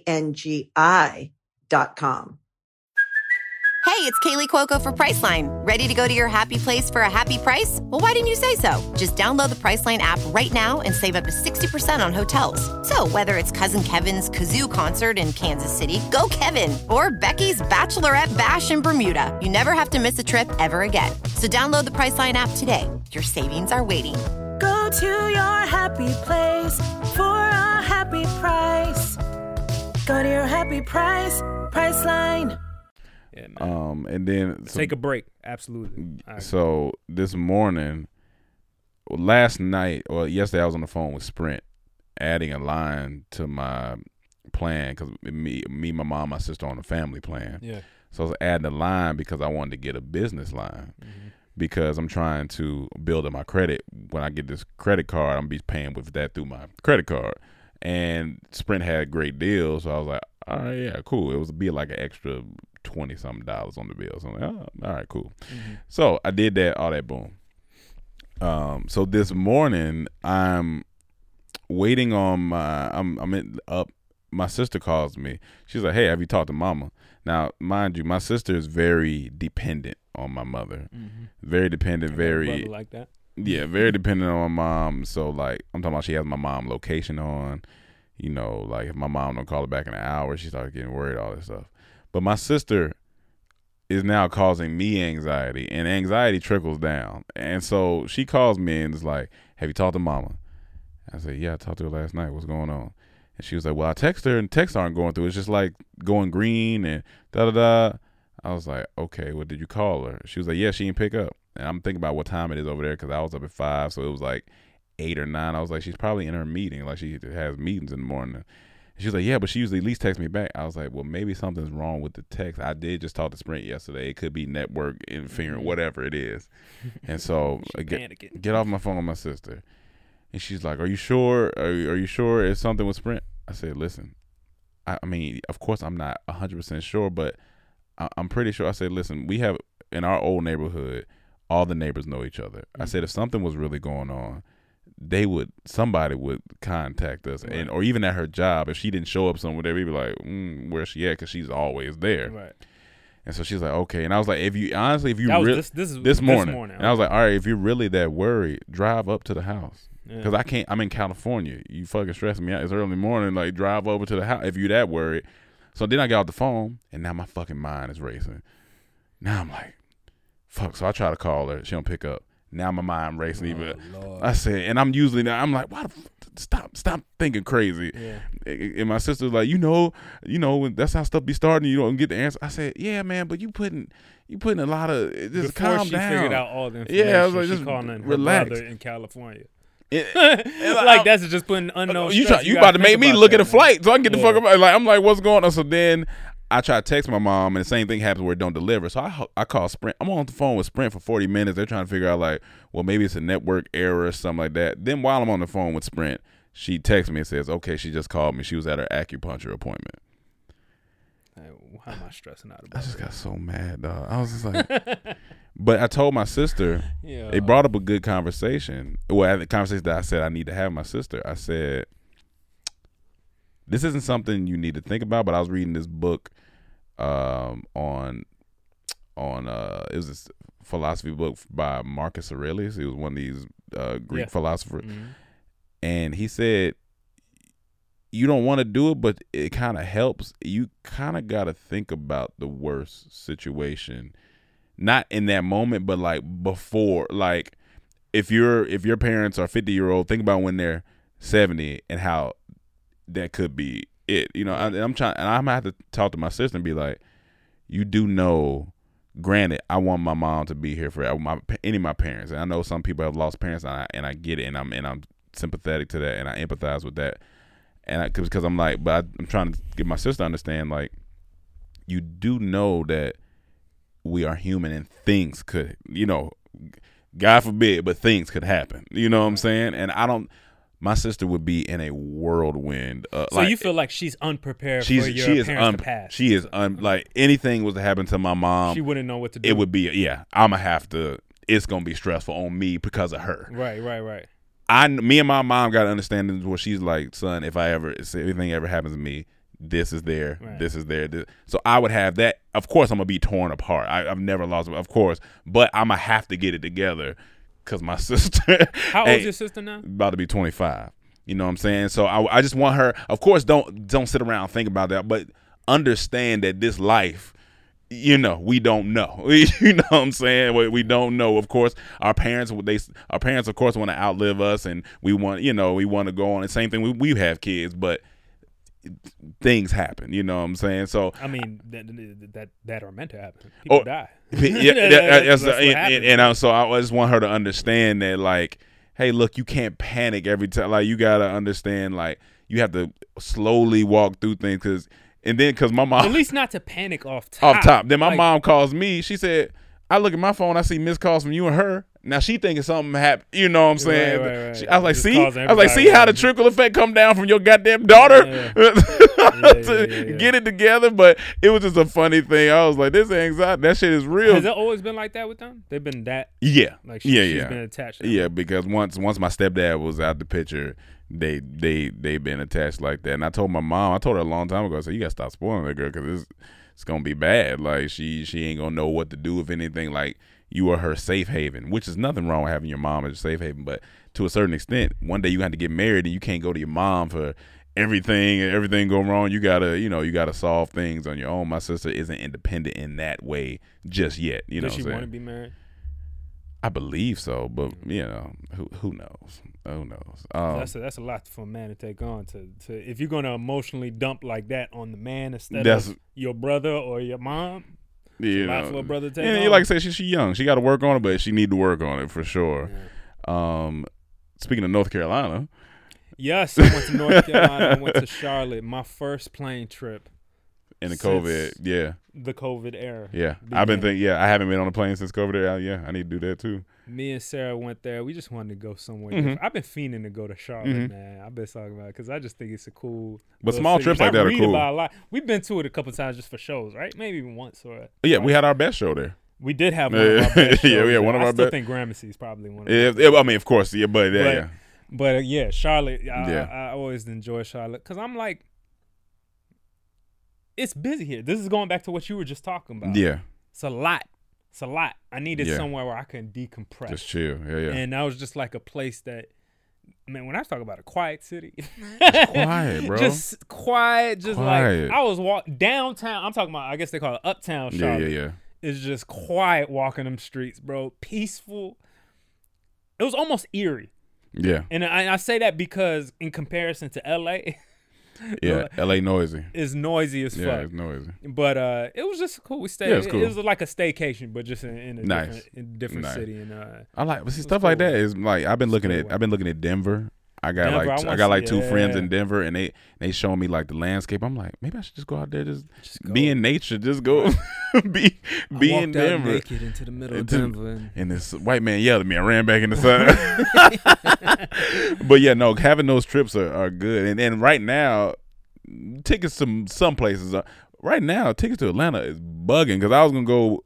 ANGI.com. Hey, it's Kaylee Cuoco for Priceline. Ready to go to your happy place for a happy price? Well, why didn't you say so? Just download the Priceline app right now and save up to 60% on hotels. So whether it's Cousin Kevin's Kazoo Concert in Kansas City, go Kevin, or Becky's Bachelorette Bash in Bermuda, you never have to miss a trip ever again. So download the Priceline app today. Your savings are waiting. Go to your happy place for a happy price. Go to your happy price, Priceline. Yeah, man. And then Take a break. Absolutely. So this morning, last night or yesterday, I was on the phone with Sprint, adding a line to my plan because me, my mom, my sister on a family plan. Yeah. So I was adding a line because I wanted to get a business line because I'm trying to build up my credit. When I get this credit card, I'm gonna be paying with that through my credit card. And Sprint had great deals, so I was like, all right, yeah, cool. It was be like an extra $20-something on the bill. So I'm like, oh, all right, cool. So I did that, all that, boom. So this morning I'm waiting on my sister calls me. She's like, hey, have you talked to mama? Now, mind you, my sister is very dependent on my mother. Very dependent, very like that. Yeah, very dependent on my mom. So like I'm talking about she has my mom location on. You know, like if my mom don't call her back in an hour, she starts getting worried, all this stuff. But my sister is now causing me anxiety, and anxiety trickles down. And so she calls me and is like, have you talked to mama? I said, yeah, I talked to her last night. What's going on? And she was like, well, I text her and texts aren't going through. It's just like going green and da-da-da. I was like, okay, well, did you call her? She was like, yeah, she didn't pick up. And I'm thinking about what time it is over there because I was up at 5, so it was like 8 or 9. I was like, she's probably in her meeting. Like she has meetings in the morning. And she was like, yeah, but she usually at least texts me back. I was like, well, maybe something's wrong with the text. I did just talk to Sprint yesterday. It could be network interference, whatever it is. And so get off my phone with my sister. And she's like, are you sure? Are you sure it's something with Sprint? I said, listen, I mean, of course I'm not 100% sure, but I'm pretty sure. I said, listen, we have in our old neighborhood, all the neighbors know each other. I said, if something was really going on, somebody would contact us, and or even at her job, if she didn't show up somewhere, they'd be like, where's she at? Because she's always there. Right. And so she's like, okay. And I was like, if you this morning, and I was like, all right, if you're really that worried, drive up to the house. Because I can't. I'm in California. You fucking stressing me out. It's early morning. Like, drive over to the house if you're that worried. So then I got off the phone, and now my fucking mind is racing. Now I'm like, fuck. So I try to call her. She don't pick up. Now my mind racing even. Lord. I said, and I'm like, why the fuck? stop thinking crazy. Yeah. And my sister was like, that's how stuff be starting. You don't get the answer. I said, yeah, man, but you putting a lot of just Before calm she down. figured out all the information, yeah, I was like, she just calling her relax. brother in California. Like that's just putting unknown. You stress. about to make me look at a flight so I can get the fuck up. like I'm like, what's going on? So then I try to text my mom, and the same thing happens where it don't deliver. So I call Sprint. I'm on the phone with Sprint for 40 minutes. They're trying to figure out like, well, maybe it's a network error or something like that. Then while I'm on the phone with Sprint, she texts me and says, okay, she just called me. She was at her acupuncture appointment. Why am I stressing out about I just got so mad, dog. I was just like, but I told my sister, Yeah. they brought up a good conversation. Well, the conversation that I said I need to have with my sister, I said, this isn't something you need to think about, but I was reading this book on it was this philosophy book by Marcus Aurelius. He was one of these Greek philosophers. Mm-hmm. And he said, you don't want to do it, but it kind of helps. You kind of got to think about the worst situation, not in that moment, but like before. Like if your parents are 50-year-old, think about when they're 70 and how that could be it. You know, I'm gonna have to talk to my sister and be like, you do know. Granted, I want my mom to be here for any of my parents, and I know some people have lost parents, and I get it, and I'm sympathetic to that, and I empathize with that. And because I'm like, but I'm trying to get my sister to understand, like, you do know that we are human and things could, God forbid, but things could happen. You know what I'm saying? And my sister would be in a whirlwind. So you feel like she's unprepared for your parents to pass? She is, like, anything was to happen to my mom. She wouldn't know what to do. It would be, I'm going to have to, it's going to be stressful on me because of her. Right. Me and my mom got to understand this where she's like, son, if anything ever happens to me, this is there, right. This is there. So I would have that. Of course, I'm going to be torn apart. I've never lost, of course, but I'm going to have to get it together because my sister. How old is your sister now? About to be 25. You know what I'm saying? So I just want her, of course, don't sit around and think about that, but understand that this life, we don't know. You know what I'm saying? We don't know. Of course, our parents, of course, want to outlive us, and we want to go on. The same thing. We have kids, but things happen. You know what I'm saying? So I mean, that are meant to happen. People die. So I just want her to understand that, like, hey, look, you can't panic every time. Like, you gotta understand, like, you have to slowly walk through things because my mom, at least not to panic off top. Then my mom calls me. She said, I look at my phone, I see missed calls from you and her. Now she thinking something happened. You know what I'm saying? Right. I was like, see how the trickle effect come down from your goddamn daughter? Get it together. But it was just a funny thing. I was like, this anxiety, that shit is real. Has it always been like that with them? They've been that? Yeah. Like she's been attached to them. Yeah, because once my stepdad was out the picture, they been attached like that. And I told my mom, I told her a long time ago, I said, you got to stop spoiling that girl because it's going to be bad. Like, she ain't going to know what to do, if anything. Like, you are her safe haven, which is nothing wrong with having your mom as a safe haven. But to a certain extent, one day you have to get married and you can't go to your mom for everything and everything go wrong. You gotta solve things on your own. My sister isn't independent in that way just yet. Does she want to be married? I believe so, but who knows? Who knows? That's a lot for a man to take on. To if you're gonna emotionally dump like that on the man instead of your brother or your mom. Yeah, a lot for a brother to take on. You like I say, she young. She got to work on it, but she need to work on it for sure. Yeah. Speaking of North Carolina. Yes, I went to North Carolina. I went to Charlotte. My first plane trip. In the COVID, the COVID era. Yeah, I've been thinking. I haven't been on a plane since COVID era. Yeah, I need to do that too. Me and Sarah went there. We just wanted to go somewhere different. I've been fiending to go to Charlotte, man. I've been talking about it because I just think it's a cool. But small trips like that are cool. About a lot. We've been to it a couple times just for shows, right? Maybe even once or. Yeah, we had our best show there. We did have one of our best shows. We had one of our best. I still think Gramercy's probably one of them. I mean, of course, But Charlotte. I always enjoy Charlotte because I'm like. It's busy here. This is going back to what you were just talking about. Yeah. It's a lot. I needed somewhere where I can decompress. Just chill. Yeah. And that was just like a place that, man, when I talk about a quiet city. It's quiet, bro. Just quiet. Like, I was walking downtown. I'm talking about, I guess they call it uptown Charlotte. Yeah. It's just quiet walking them streets, bro. Peaceful. It was almost eerie. Yeah. And I say that because in comparison to L.A., yeah, L.A. noisy. It's noisy as fuck. Yeah, it's noisy. But it was just cool. We stayed. Yeah, it's cool. It was like a staycation, but just in a nice. different nice. city. And I like, but see, stuff like that is like I've been looking at Denver. I got two friends in Denver, and they showing me like the landscape. I'm like, maybe I should just go out there, just be in nature, just go be in Denver. Naked into the middle of Denver, and this white man yelled at me. I ran back in the sun. But yeah, no, having those trips are good. And right now, tickets to some places are right now. Tickets to Atlanta is bugging because I was gonna go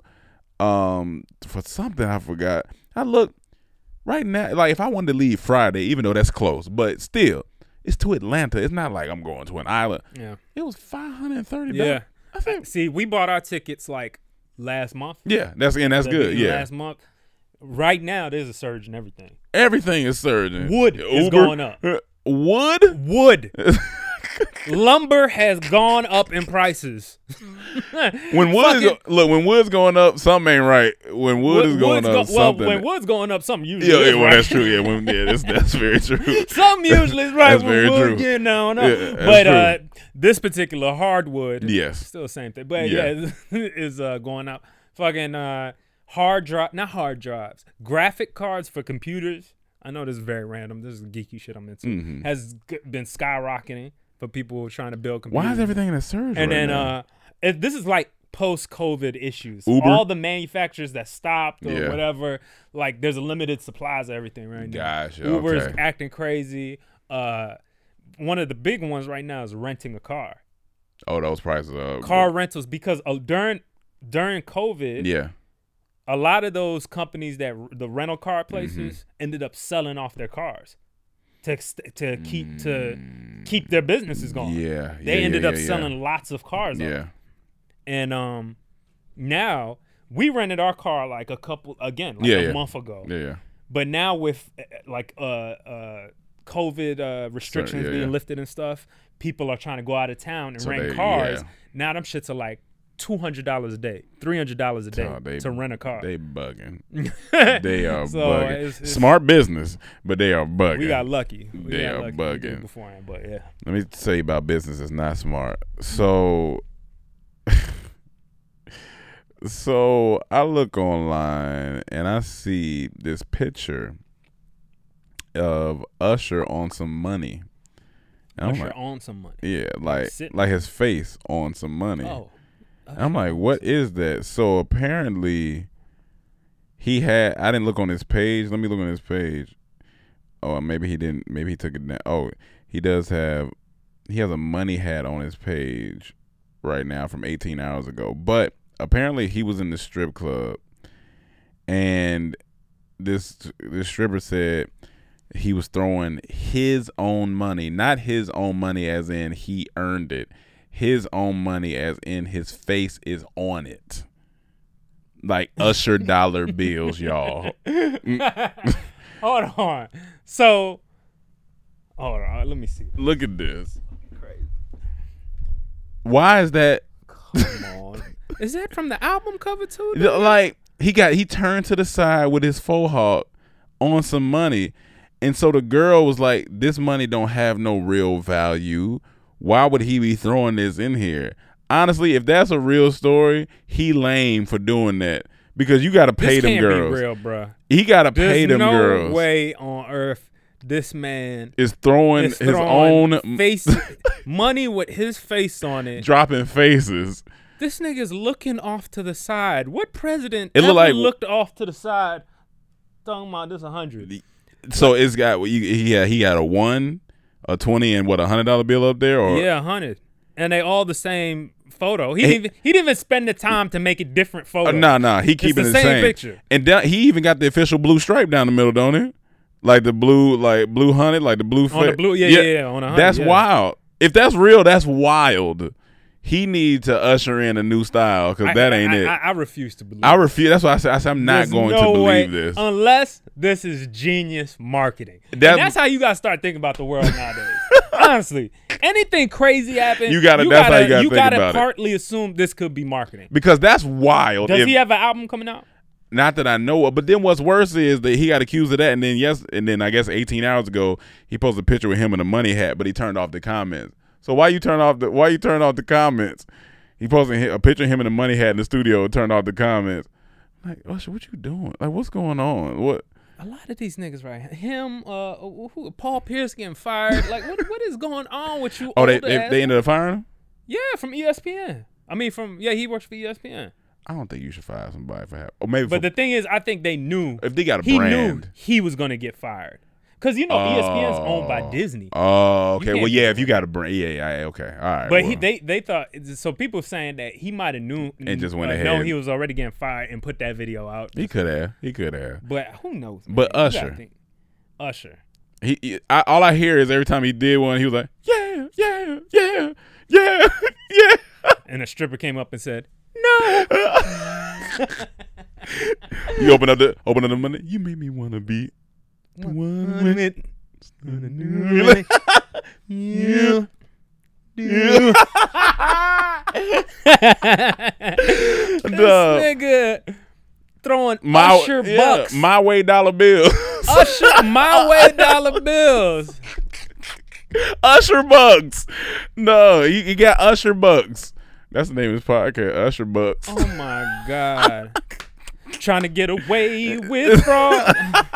for something I forgot. I looked. Right now, like if I wanted to leave Friday, even though that's close, but still, it's to Atlanta. It's not like I'm going to an island. Yeah, it was $530. Yeah, I think. See, we bought our tickets like last month. Yeah, that's good. Yeah, last month. Right now, there's a surge in everything. Everything is surging. Wood is going up. Wood. Lumber has gone up in prices. When wood's going up, something ain't right. When wood is going up, something. When wood's going up, something usually is right. That's true. Yeah, that's very true. Something usually is right. That's when very wood true. getting on up. Yeah, but this particular hardwood, yes, still the same thing. But is going up. Fucking not hard drives, graphic cards for computers. I know this is very random. This is geeky shit I'm into. Mm-hmm. Has been skyrocketing for people trying to build computers. Why is everything in a surge? And right then now? this is like post-COVID issues. Uber? All the manufacturers that stopped or whatever, like there's a limited supplies of everything right now. Gotcha. Uber's acting crazy. One of the big ones right now is renting a car. Oh, those prices are car rentals because during COVID, a lot of those companies the rental car places ended up selling off their cars to keep their businesses going. They ended up selling lots of cars. Yeah. And now we rented our car like a month ago. Yeah. But now with like COVID restrictions being lifted and stuff, people are trying to go out of town and rent cars. Yeah. Now them shits are like $200 a day, $300 a day to rent a car. They bugging. They are bugging. It's smart business, but they are bugging. We got lucky. They are bugging. Beforehand, but yeah. Let me tell you about business that's not smart. So I look online and I see this picture of Usher on some money. And Usher on some money. Yeah, like his face on some money. Oh. I'm like, what is that? So apparently I didn't look on his page. Let me look on his page. Oh, maybe he didn't. Maybe he took it down. Oh, he has a money hat on his page right now from 18 hours ago. But apparently he was in the strip club and this stripper said he was throwing his own money, not his own money as in he earned it. His own money as in his face is on it. Like Usher dollar bills, y'all. Hold on. So, hold on. Let me see. Look at this. Crazy. Why is that? Come on. Is that from the album cover too? Dude? Like he turned to the side with his faux hawk on some money. And so the girl was like, this money don't have no real value. Why would he be throwing this in here? Honestly, if that's a real story, he lame for doing that because you got to pay them girls. This can't be real, bro. He got to pay them girls. There's no way on earth this man is throwing his own face money with his face on it, dropping faces. This nigga's looking off to the side. What president looked off to the side? Talking about this 100. So it's got he got a 1, a 20, and what, $100 bill up there? Or? Yeah, 100, and they all the same photo. He didn't even spend the time to make it different photos. No, he keeping the same picture. And he even got the official blue stripe down the middle, don't he? Like the blue, like blue hunted, like the blue. On the blue, yeah, on 100. That's wild. If that's real, that's wild. He needs to usher in a new style because that ain't it. I refuse to believe. I refuse. That's why I said I'm not going to believe this unless this is genius marketing. That's how you gotta start thinking about the world nowadays. Honestly, anything crazy happen, you gotta think about partly assume this could be marketing because that's wild. Does he have an album coming out? Not that I know of. But then what's worse is that he got accused of that, and then I guess 18 hours ago he posted a picture with him in a money hat, but he turned off the comments. So why you turn off the comments? He posted a picture of him in a money hat in the studio and turned off the comments. Like, Usher, what you doing? Like, what's going on? What? A lot of these niggas, right? Him, Paul Pierce getting fired. Like, what is going on with you? Oh, they ended up firing him? Yeah, from ESPN. I mean, he works for ESPN. I don't think you should fire somebody for that. Or maybe. But the thing is, I think they knew if they got a he brand, knew he was gonna get fired. Because, ESPN's owned by Disney. Oh, okay. Well, yeah, if you got a brand. Yeah, okay. All right. But they thought, so people saying that he might have knew and just went ahead. Known he was already getting fired and put that video out. He could have. But who knows? Man? But Usher. All I hear is every time he did one, he was like, yeah. And a stripper came up and said, no. You open up the money. You made me want to be. The one with you. This nigga throwing Usher bucks. My way dollar bills. Usher my way dollar bills. Usher bucks. No, you got Usher bucks. That's the name of his podcast, Usher Bucks. Oh my God. Trying to get away with fraud.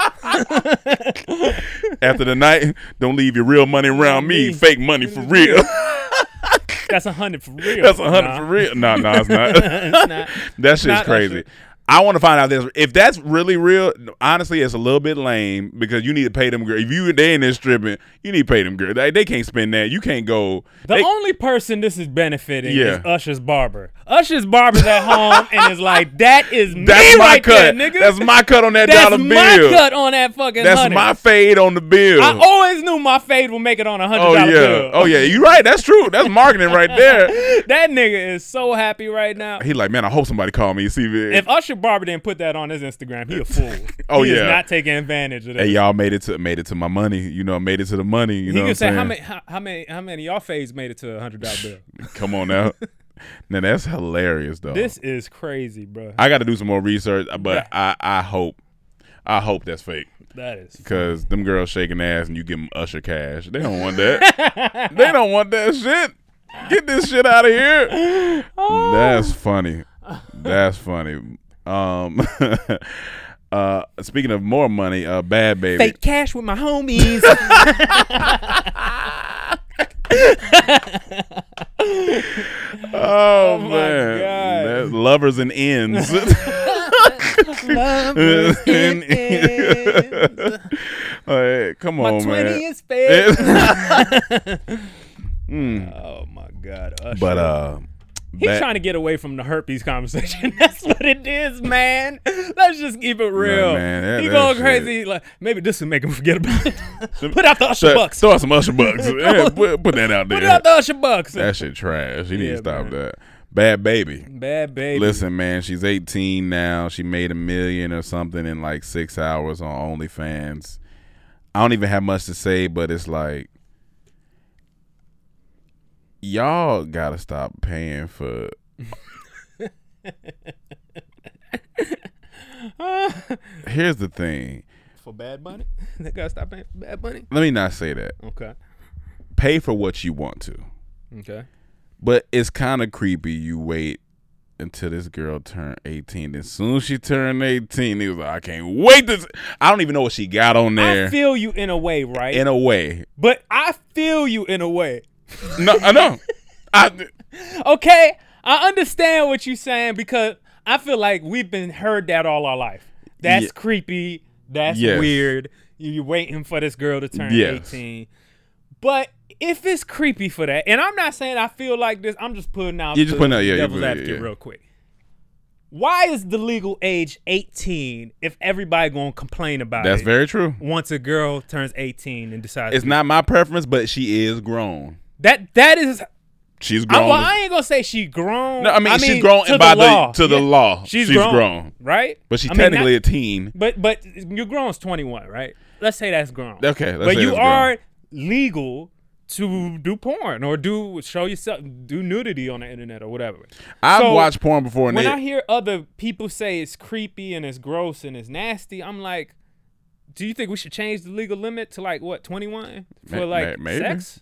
After the night, don't leave your real money around me. Fake money for real. That's 100 for real. That's 100 for real. No, it's not. It's not. That shit's crazy. Usher. I want to find out if that's really real. Honestly, it's a little bit lame because you need to pay them girls. If they in there stripping, you need to pay them girls. They can't spend that. You can't go. The only person this is benefiting is Usher's barber. Usher's barber's at home and is like, that's me right cut. There, nigga. That's my cut on that dollar bill. That's my cut on that fucking That's 100. my fade on the bill. I always knew my fade would make it on a $100 bill. Oh yeah, you right. That's true. That's marketing right there. That nigga is so happy right now. He like, man, I hope somebody call me and see if Usher barber didn't put that on his Instagram, he a fool. He is not taking advantage of that. Hey, y'all made it to my money. Made it to the money. You know what I'm saying? He can say how many of y'all fades made it to a $100 bill. Come on now. Now that's hilarious though. This is crazy, bro. I got to do some more research, but I hope that's fake. That is because them girls shaking ass and you give them Usher cash. They don't want that. They don't want that shit. Get this shit out of here. That's funny. That's funny. Speaking of more money, Bad Baby. Fake cash with my homies. Oh man, that's lovers and ends. Lovers and ends. Hey, come on, man. My 20 is fake. Oh my God, Usher. But he's trying to get away from the herpes conversation. That's what it is, man. Let's just keep it real. Man, he going crazy. Like, maybe this will make him forget about it. Put out the Usher bucks. Throw out some Usher bucks. Yeah, put that out there. Put out the Usher bucks. That shit trash. You need to stop that. Bad Baby. Bad Baby. Listen, man, she's 18 now. She made $1 million or something in like 6 hours on OnlyFans. I don't even have much to say, but it's like, y'all gotta stop paying for. Here's the thing. For Bad Bunny? They gotta stop paying for Bad Bunny? Let me not say that. Okay. Pay for what you want to. Okay. But it's kind of creepy. You wait until this girl turned 18. As soon as she turned 18, he was like, I can't wait to. I don't even know what she got on there. I feel you in a way, right? In a way. But I feel you in a way. No, I know. Okay, I understand what you're saying because I feel like we've been heard that all our life. That's creepy. That's weird. You're waiting for this girl to turn 18. But if it's creepy for that, and I'm not saying I feel like this, I'm just putting out devil's advocate real quick. Why is the legal age 18 if everybody gonna complain about it? That's very true. Once a girl turns 18 and decides it's not my preference, but she is grown. That is. She's grown. I ain't gonna say she's grown. No, I mean she's grown by the law. She's grown, right? But she's technically a teen. But you're grown is 21, right? Let's say that's grown. Okay, but you are legal to do porn or show yourself, do nudity on the internet or whatever. I've watched porn before. And when I hear other people say it's creepy and it's gross and it's nasty, I'm like, do you think we should change the legal limit to like what 21 for like sex?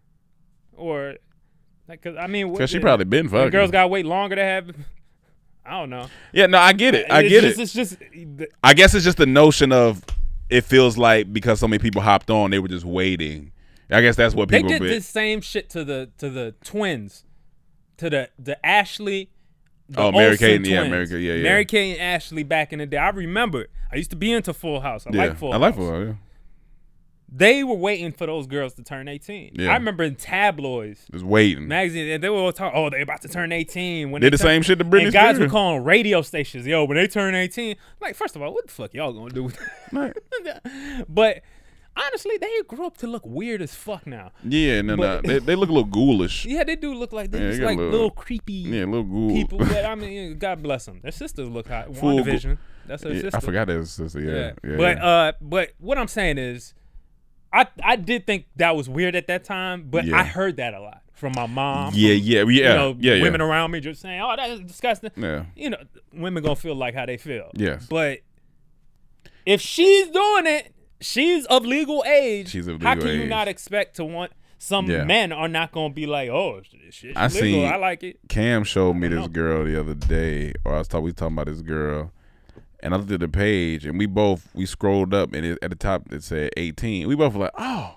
Or like, cause I mean, because she probably been fucking. Girls gotta wait longer to have. I don't know. Yeah, no, I get it. It's just. I guess it's just the notion of it feels like because so many people hopped on, they were just waiting. I guess that's what people did. This same shit to the twins, to the Ashley. Mary-Kate, yeah, Mary-Kate, yeah. Mary-Kate and Ashley back in the day. I remember. I used to be into Full House. I like Full House. Yeah. They were waiting for those girls to turn 18. Yeah. I remember in tabloids, just waiting, magazines, and they were all talking. Oh, they're about to turn 18. When did the same shit to Britney and guys were calling radio stations. Yo, when they turn 18, like, first of all, what the fuck y'all gonna do with that? But honestly, they grew up to look weird as fuck now. Yeah, no. They look a little ghoulish. Yeah, they do look like they're just like little creepy. Yeah, little ghoul people. But I mean, God bless them. Their sisters look hot. WandaVision. That's her sister. I forgot that was sister. Yeah. But what I'm saying is, I did think that was weird at that time, but I heard that a lot from my mom. Women around me just saying, "Oh, that is disgusting." Yeah. You know, women gonna feel like how they feel. Yes. But if she's doing it, she's of legal age. How can you not expect to want? Some men are not gonna be like, "Oh, shit, legal. I like it." Cam showed me this girl the other day, or we talking about this girl. And I looked at the page, and we scrolled up, and at the top it said 18. We both were like, "Oh,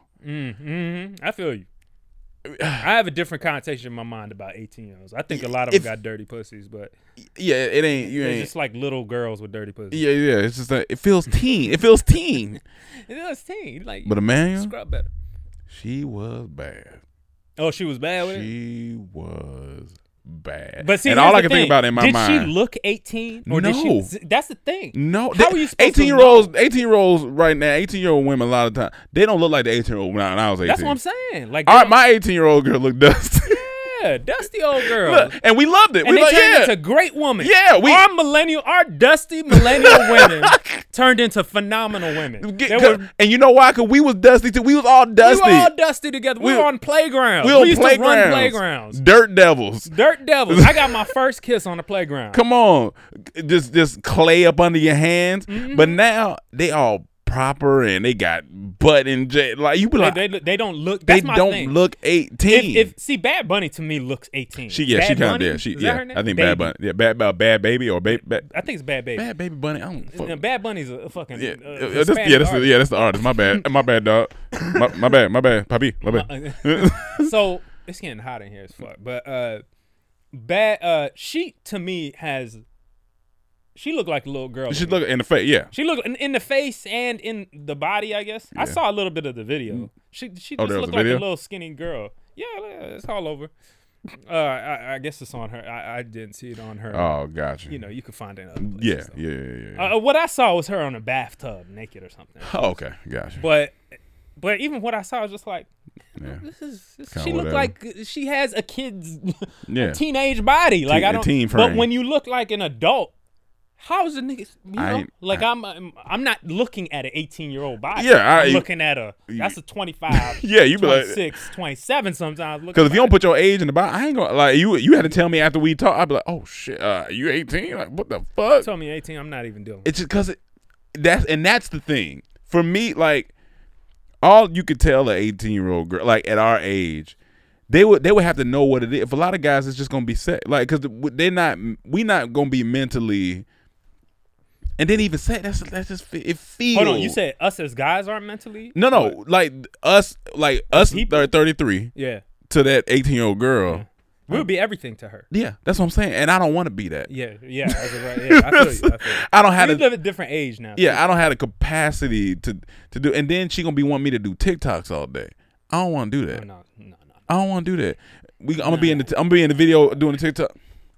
I feel you." I have a different connotation in my mind about 18-year-olds. I think a lot of them got dirty pussies, but it ain't. It's just like little girls with dirty pussies. Yeah. It's just it feels teen. It feels teen. It does teen. Like, but Emmanuel, scrub better. She was bad. Oh, she was bad with it? She was bad. But see, and all I can think about in my mind. Did she look 18? Or no. Did she, that's the thing. No. How are you supposed 18-year-olds right now, 18-year-old women a lot of time, they don't look like the 18-year-old when I was 18. That's what I'm saying. Like, my 18-year-old girl looked dusty. Yeah, dusty old girl. Look, and we loved it. And we turned into great women. Yeah. Our dusty millennial women turned into phenomenal women. And you know why? Because we was dusty too. We was all dusty. We were all dusty together. We were on playgrounds. We used to run playgrounds. Dirt devils. I got my first kiss on the playground. Come on. Just clay up under your hands. Mm-hmm. But now they all proper and they got butt and like you be like they don't look. That's my thing. Look 18. See, Bad Bunny to me looks 18. She kind of did. Is that her name? I think Bad Bunny. Yeah, Bad Baby or Baby. I think it's Bad Baby. Bad Baby Bunny. I don't fuck. Bad Bunny's a fucking that's the artist. My bad. My bad, dog. My bad. Papi. My bad. So it's getting hot in here as fuck. But she to me has. She looked like a little girl. She looked in the face, yeah. She looked in the face and in the body, I guess. Yeah. I saw a little bit of the video. She just looked like a little skinny girl. Yeah, it's all over. I guess it's on her. I didn't see it on her. Oh, gotcha. You know, you could find it in other places. Yeah. What I saw was her on a bathtub, naked or something. Oh, okay, gotcha. But even what I saw was just like, she looked like she has a kid's a teenage body. Like I don't. Teen frame. But when you look like an adult. How is a nigga? I'm not looking at an 18-year-old body. Yeah, I'm looking at that's a 25. Yeah, you be 26, like 27 sometimes. Because if you don't put your age in the body, I ain't gonna like you. You had to tell me after we talked. I'd be like, oh shit, you 18? Like what the fuck? You told me 18. I'm not even doing it. It's just because that's the thing for me. Like all you could tell an 18-year-old girl, like at our age. They would have to know what it is. For a lot of guys, it's just gonna be set. Like because we not gonna be mentally. And then even say that's just it feels. Hold on, you said us as guys aren't mentally? No, like us 33. Yeah. To that 18-year-old girl. Yeah. We'll be everything to her. Yeah, that's what I'm saying, and I don't want to be that. Yeah, that's right. Yeah, I feel you. I don't have we live at a different age now. Yeah, too. I don't have the capacity to do, and then she gonna be wanting me to do TikToks all day. I don't want to do that. No. I don't want to do that. I'm gonna be in the video doing the TikTok.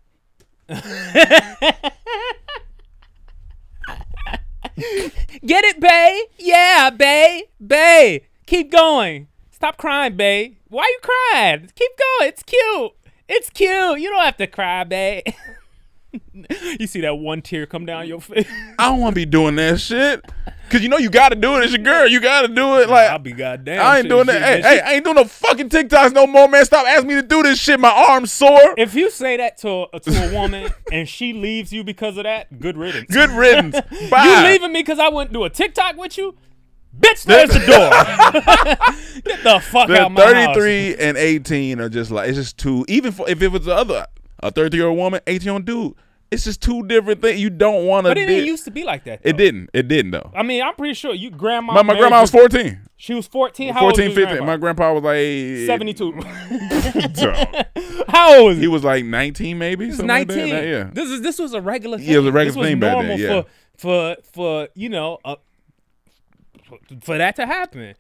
Get it, bae? Yeah, bae. Keep going. Stop crying, bae. Why you crying? Keep going. It's cute. You don't have to cry, bae. You see that one tear come down your face? I don't want to be doing that shit. Because you got to do it. It's your girl. You got to do it. Like I'll be goddamn. I ain't doing that. Hey, I ain't doing no fucking TikToks no more, man. Stop asking me to do this shit. My arm's sore. If you say that to a woman and she leaves you because of that, good riddance. Good riddance. Bye. You leaving me because I wouldn't do a TikTok with you? Bitch, there's the door. Get the fuck out my house. 33 and 18 are just like, it's just too, even if it was a 33-year-old woman, 18-year-old dude, it's just two different things. You don't want to. But it didn't used to be like that, though. It didn't though. I mean, I'm pretty sure grandma. My grandma was 14. She was 14. How 14, old was 15. grandpa? My grandpa was like 72. How old was he? He was like 19 maybe. He was 19. Like that. Yeah. This was a regular thing. Yeah, it was a regular thing back then. Yeah. For for that to happen.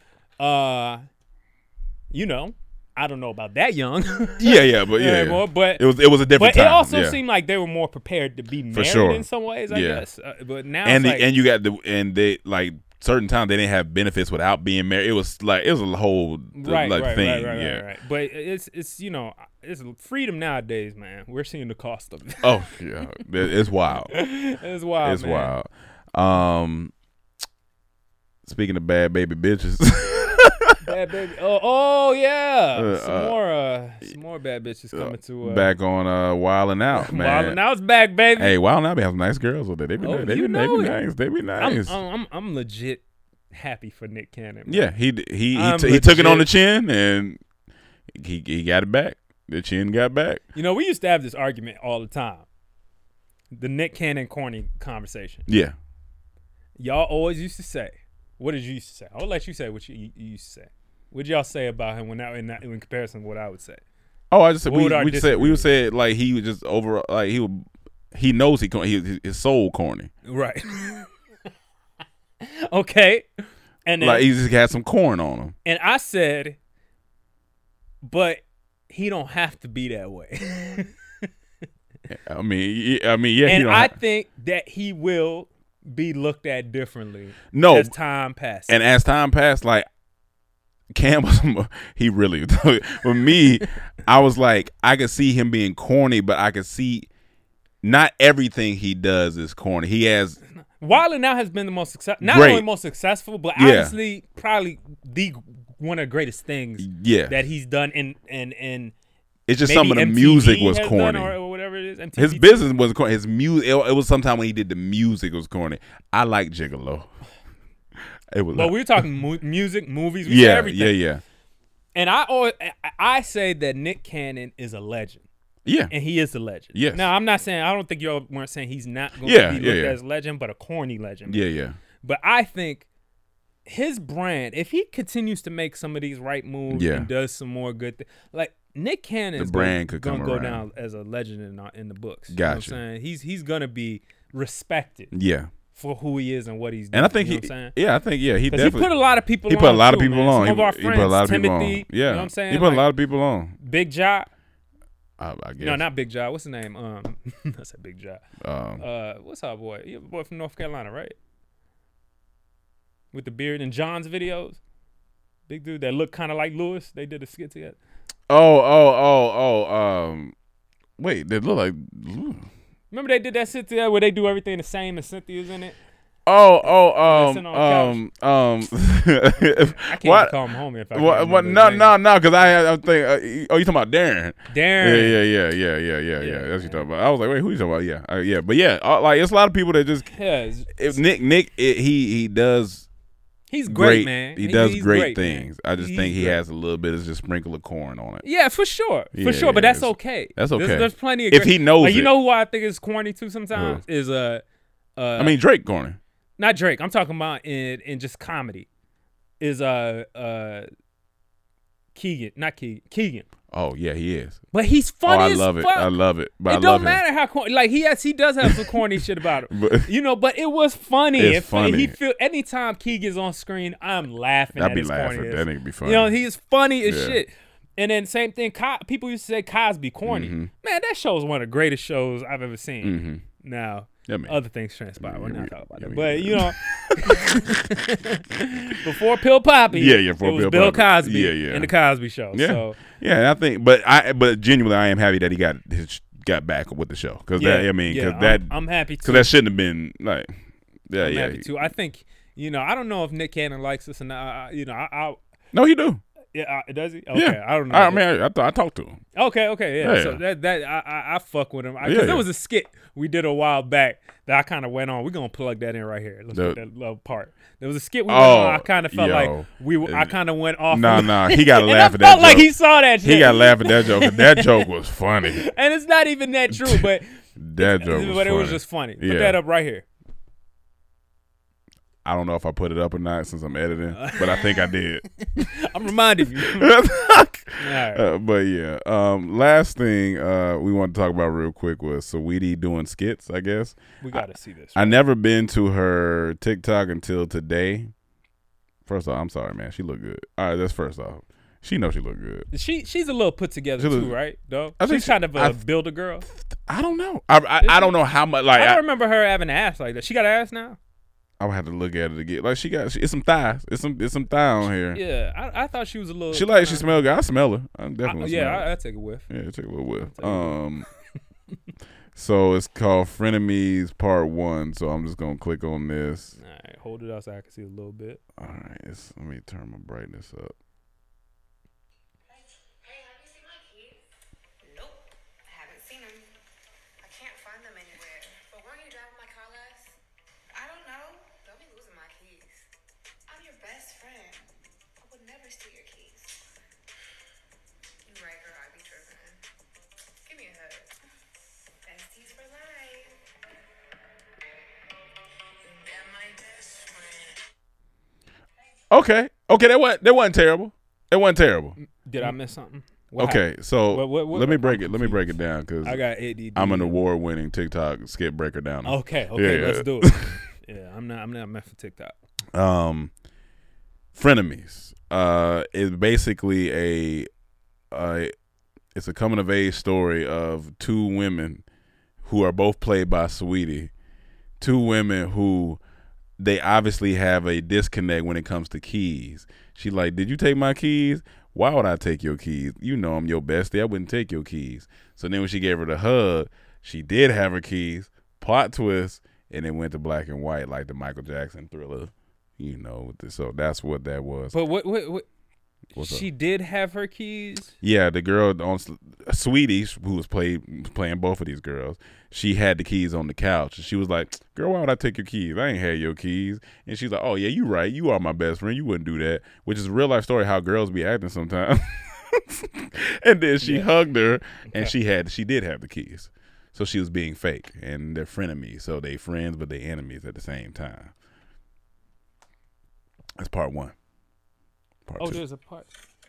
I don't know about that young. yeah, but but it was a different time. But it also seemed like they were more prepared to be married in some ways, I guess. But now you got they like certain times they didn't have benefits without being married. It was a whole thing. Right. But it's it's freedom nowadays, man. We're seeing the cost of it. Oh yeah, it's wild. It's wild. It's wild. Speaking of bad baby bitches. Bad baby. Oh yeah. Some more bad bitches coming to back on Wildin' Out, man. Wildin' Out's back, baby. Hey, Wildin' Out be having nice girls with it. They be nice. They be nice. I'm legit happy for Nick Cannon. Man. Yeah, he took it on the chin and he got it back. The chin got back. We used to have this argument all the time. The Nick Cannon corny conversation. Yeah. Y'all always used to say. What did you used to say? I'll let you say what you used to say. What did y'all say about him in comparison to what I would say? Oh, I just said we would say like he was just over like he knows his soul corny. Right. Okay. And then, like he just had some corn on him. And I said, but he don't have to be that way. I mean, yeah. And I think that he will be looked at differently as time passes. And as time passed, like Cam was, he really, for me, I was like, I could see him being corny, but I could see not everything he does is corny. He has Wildin' Out has been the most successful, not only most successful, but honestly, probably one of the greatest things that he's done. And it's just some of the music was corny. Or whatever it is. MTV his business was corny. His music, it was sometime when he did the music was corny. I like Gigolo. It was. But we were talking music, movies, we said everything. Yeah. And I say that Nick Cannon is a legend. Yeah. And he is a legend. Yes. Now, I'm not saying, I don't think y'all weren't saying he's not going to be looked at as a legend, but a corny legend. Yeah. But I think his brand, if he continues to make some of these right moves and does some more good things, like Nick Cannon is going to go down as a legend in the books. Gotcha. You know what I'm saying? He's going to be respected. Yeah. For who he is and what he's doing. And I think he he definitely. He put a lot of people on. He put a lot of people on. Some of our friends, he put a lot of Timothy, people on. Yeah. You know what I'm saying? He put a lot of people on. Big Ja. I guess. No, not Big Ja. What's his name? I said Big Ja. What's our boy? He's a boy from North Carolina, right? With the beard in John's videos. Big dude that looked kind of like Lewis. They did a skit together. Wait, they look like. Remember they did that shit together where they do everything the same and Cynthia's in it? I can't call him homie if I what? No, because I think. You talking about Darren? Darren. Yeah. That's what you talking about. I was like, wait, who you talking about? Yeah, but yeah, like it's a lot of people that just. If Nick, he does. He's great, man. He does great things. I just think he has a little bit of just sprinkle of corn on it. Yeah, for sure. But that's okay. That's okay. There's plenty of if he knows it. You know who I think is corny too sometimes? Is Drake corny. Not Drake. I'm talking about in just comedy. Is Keegan. Oh yeah, he is. But he's funny as fuck. I love it. But it don't matter how corny. Like he does have some corny shit about him. But it was funny. It's funny. Anytime Keegan's on screen, I'm laughing. I'd be laughing. That nigga be funny. He's funny as shit. And then same thing. People used to say Cosby corny. Mm-hmm. Man, that show is one of the greatest shows I've ever seen. Mm-hmm. Now. Yeah, man. Other things transpire. We're not talking about that. But before Pill Poppy, it was Bill Cosby and the Cosby Show. Yeah, so. Yeah. I think, but genuinely, I am happy that he got back with the show because I'm happy too. Because that shouldn't have been like. I'm happy too. I think You know, I don't know if Nick Cannon likes us, and No, he do. Yeah, does he? Okay, Yeah. I don't know. I mean, I talked to him. Okay, yeah. Yeah. So that I fuck with him because there was a skit we did a while back that I kind of went on. We're gonna plug that in right here. Let's put that little part. There was a skit we went on. I kind of felt like I kind of went off. Nah, he got to laugh at that felt joke. like he saw that shit. He got to laugh at that joke. That joke was funny. And it's not even that true, but that joke was but funny. it was just funny. Put that up right here. I don't know if I put it up or not since I'm editing, but I think I did. I'm reminding you. Right. But yeah, last thing we want to talk about real quick was Saweetie doing skits, I guess. We got to see this. I never been to her TikTok until today. First off, I'm sorry, man. She look good. All right, that's first off. She knows she look good. She's a little put together too, right? Though she's kind of a builder girl. I don't know. I don't know how much. Like I don't remember her having an ass like that. She got an ass now. I would have to look at it again. Like it's some thighs. It's some thigh on here. Yeah, I thought she was a little. She smell good. I smell her. I definitely smell her. I take a whiff. Yeah, take a little whiff. So it's called Frenemies Part 1. So I'm just gonna click on this. All right, hold it out so I can see a little bit. All right, let me turn my brightness up. Okay, that wasn't terrible. It wasn't terrible. Did I miss something? Okay, so what, let me break it. Let me break it down because I got ADD. I'm an award-winning TikTok skit breaker down. Okay, yeah. Let's do it. Yeah, I'm not meant for TikTok. Frenemies is basically it's a coming of age story of two women who are both played by Saweetie. Two women who they obviously have a disconnect when it comes to keys. She like, did you take my keys? Why would I take your keys? You know I'm your bestie. I wouldn't take your keys. So then when she gave her the hug, she did have her keys. Plot twist, and it went to black and white like the Michael Jackson Thriller. You know, so that's what that was. But what she did have her keys? Yeah, the girl on Saweetie, who was playing both of these girls, she had the keys on the couch. And she was like, girl, why would I take your keys? I ain't had your keys. And she's like, oh, yeah, you right. You are my best friend. You wouldn't do that. Which is a real life story how girls be acting sometimes. And then she hugged her, and she did have the keys. So she was being fake. And they're frenemies. So they friends, but they enemies at the same time. That's part 1. Part 2. There's a part.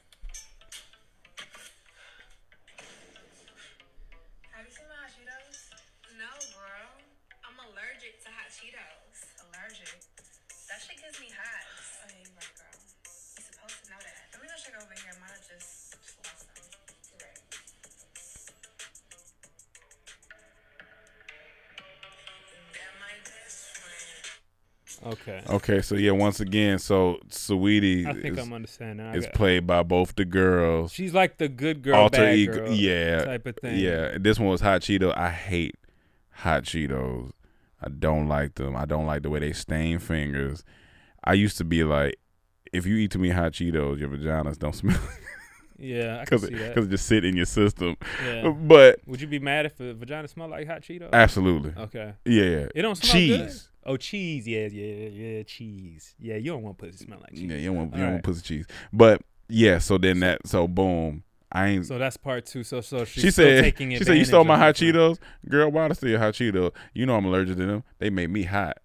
Have you seen my hot Cheetos? No, bro. I'm allergic to hot Cheetos. Allergic? That shit gives me hives. Oh, yeah, you're right, girl. You're supposed to know that. Let me go check over here. I might have just lost them. You're right. They're my best friend. Okay, so yeah, once again, so Saweetie I think I'm understanding. Is played by both the girls. She's like the good girl, bad girl type of thing. Yeah, this one was Hot Cheetos. I hate Hot Cheetos. I don't like them. I don't like the way they stain fingers. I used to be like, if you eat too many Hot Cheetos, your vaginas don't smell. Yeah, I can see that. Because it just sit in your system. Yeah. But would you be mad if a vagina smelled like hot Cheetos? Absolutely. Okay. Yeah. It don't smell cheese. good? Oh, cheese. Yeah, cheese. Yeah, you don't want pussy smell like cheese. Yeah, you don't want pussy cheese. But yeah, so then boom. So that's part 2. So she said, taking she said, you stole my Hot Cheetos? Girl, why would I steal your Hot Cheetos? You know I'm allergic to them. They make me hot.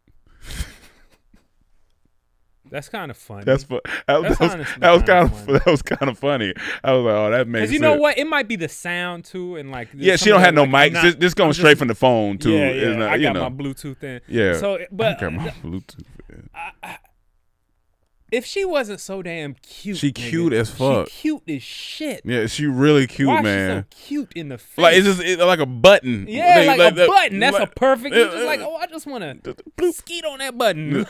That's kind of funny. That was kind of funny. I was like, oh, that makes sense. Because you know what? It might be the sound too, and like she don't have no mic. This going straight from the phone too. Yeah. I got my Bluetooth in. Yeah. So, but I got my Bluetooth in. If she wasn't so damn cute, she cute as fuck. She cute as shit. Yeah, she really cute, Why man. She so cute in the face. Like it's just like a button. Yeah, like a button. That's a perfect. You're just like, I just want to skeet on that button.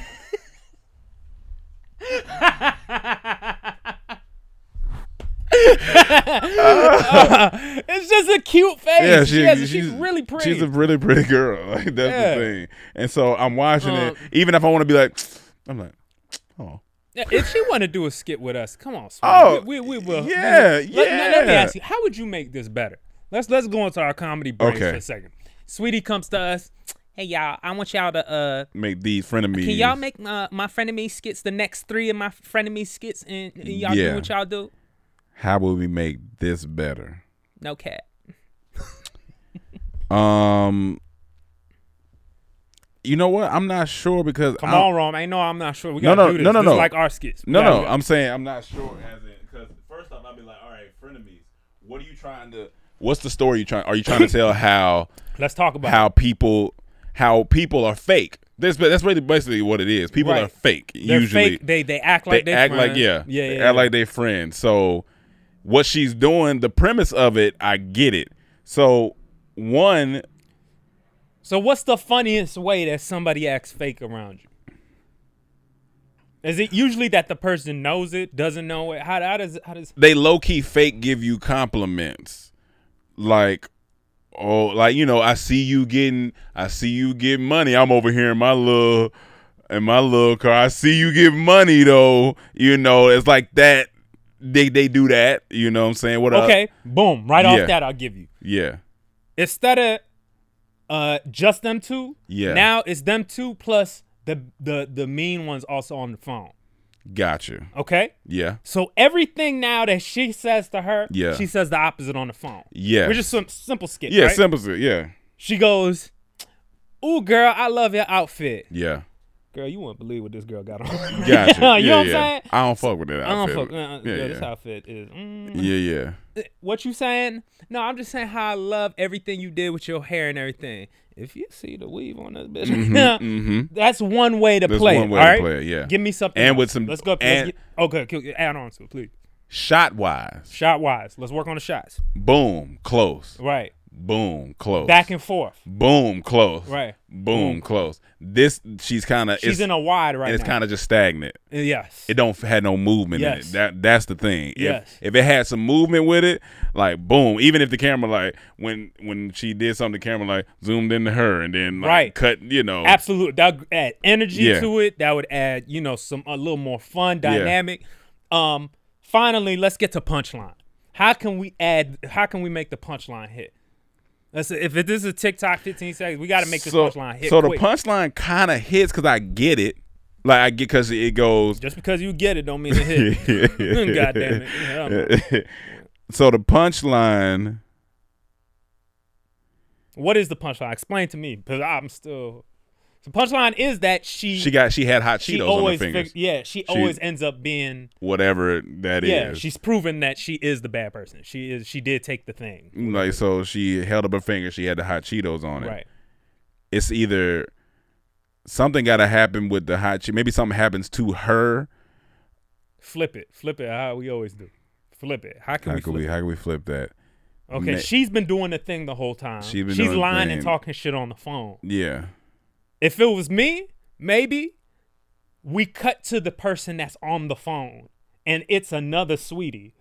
It's just a cute face. Yeah, she's really pretty. She's a really pretty girl. Like that's the thing. And so I'm watching it, even if I want to be like, I'm like, oh. Yeah, if she want to do a skit with us, come on, sweetie. Oh, we will. yeah. Let me ask you, how would you make this better? Let's go into our comedy brains for a second. Sweetie comes to us. Hey y'all, I want y'all to make these frenemies. Can y'all make my frenemy skits the next 3 of my frenemy skits, and y'all do what y'all do? How will we make this better? No cap. You know what? I'm not sure because come on, Rome. I know I'm not sure. We gotta do this. No. This is like our skits. No. I'm saying I'm not sure as in because first off I'll be like, all right, frenemies. What are you trying to? What's the story you trying? Are you trying to tell how? Let's talk about how people are fake. That's basically what it is. People are fake. They're usually fake. They act like they act friends. like act like they friends. So what she's doing, the premise of it, I get it. So what's the funniest way that somebody acts fake around you? Is it usually that the person knows it, doesn't know it? How does they low key fake give you compliments, like, oh, like, you know, I see you getting money. I'm over here in my little car. I see you get money though. You know, it's like that. They do that. You know what I'm saying? What okay, boom, right off that I'll give you. Yeah. Instead of just them two. Yeah. Now it's them two plus the mean ones also on the phone. Gotcha. Okay. Yeah. So everything now that she says to her, yeah, she says the opposite on the phone. Yeah. We're just some simple skit. Yeah, right? simple skit. Yeah. She goes, "Ooh, girl, I love your outfit." Yeah. Girl, you wouldn't believe what this girl got on. Gotcha. You know what I'm saying? I don't fuck with that outfit. I don't fuck. This outfit is. Yeah. What you saying? No, I'm just saying how I love everything you did with your hair and everything. If you see the weave on this bitch, that's one way to play it. All right? Yeah. Give me something. And else. with some. Let's go. Okay, add on to it, please. Shot wise. Let's work on the shots. Boom, close. Right. Boom, close. Back and forth. Boom, close. Right. Boom, close. This she's in a wide right now. And it's kind of just stagnant. Yes. It don't had no movement in it. That's the thing. Yes. If it had some movement with it, like boom, even if the camera like when she did something, the camera like zoomed into her and then like cut, you know. Absolutely. That would add energy to it. That would add, you know, a little more fun dynamic. Yeah. Finally, let's get to punchline. How can we make the punchline hit? If this is a TikTok 15 seconds, we got to make this punchline hit. So quick. The punchline kind of hits because I get it. Like I get because it goes. Just because you get it don't mean it hit. God damn it. So the punchline. What is the punchline? Explain to me because I'm still. The punchline is that she had hot Cheetos on her fingers. She always ends up being whatever that is. Yeah, she's proven that she is the bad person. She did take the thing. Like, so she held up her finger. She had the hot Cheetos on it. Right. It's either something got to happen with the hot Cheetos. Maybe something happens to her. Flip it. How we always do. Flip it. How can we flip that? Okay, she's been doing the thing the whole time. She's lying and talking shit on the phone. Yeah. If it was me, maybe we cut to the person that's on the phone and it's another sweetie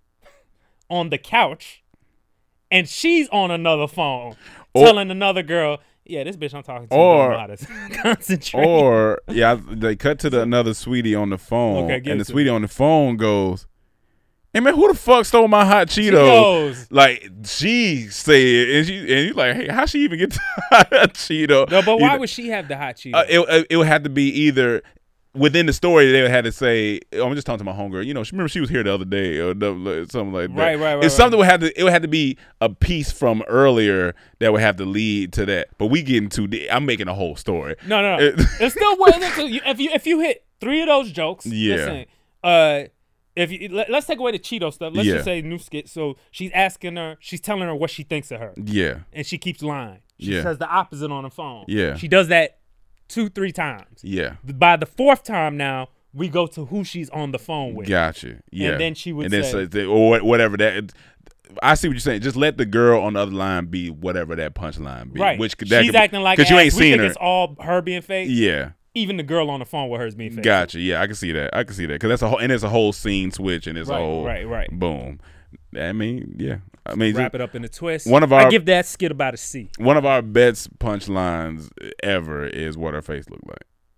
on the couch and she's on another phone telling another girl, yeah, this bitch I'm talking to don't know how to concentrate. Or, they cut to another sweetie on the phone and the sweetie on the phone goes, hey man, who the fuck stole my hot Cheetos? Like she said, and you like, hey, how she even get the hot Cheeto? No, but why would she have the hot Cheeto? It would have to be either within the story they would have to say, I'm just talking to my homegirl. You know, remember she was here the other day or something like that. Right. It's something it would have to be a piece from earlier that would have to lead to that. But we getting too deep. I'm making a whole story. No. It's still worth it. If you hit 3 of those jokes, listen, let's take away the Cheeto stuff. Let's just say new skit. So she's telling her what she thinks of her. Yeah. And she keeps lying. She says the opposite on the phone. Yeah. She does that 2-3 times. Yeah. By the 4th time now, we go to who she's on the phone with. Gotcha. Yeah. And then she would say, or whatever that. I see what you're saying. Just let the girl on the other line be whatever that punchline be. Right. She's acting like because you ain't seen her. It's all her being fake. Yeah. Even the girl on the phone with hers being fake. Gotcha. Yeah, I can see that. Because that's it's a whole scene switch and it's a whole boom. I mean, yeah. Wrap it up in a twist. I give that skit about a C. One of our best punchlines ever is what her face looked like.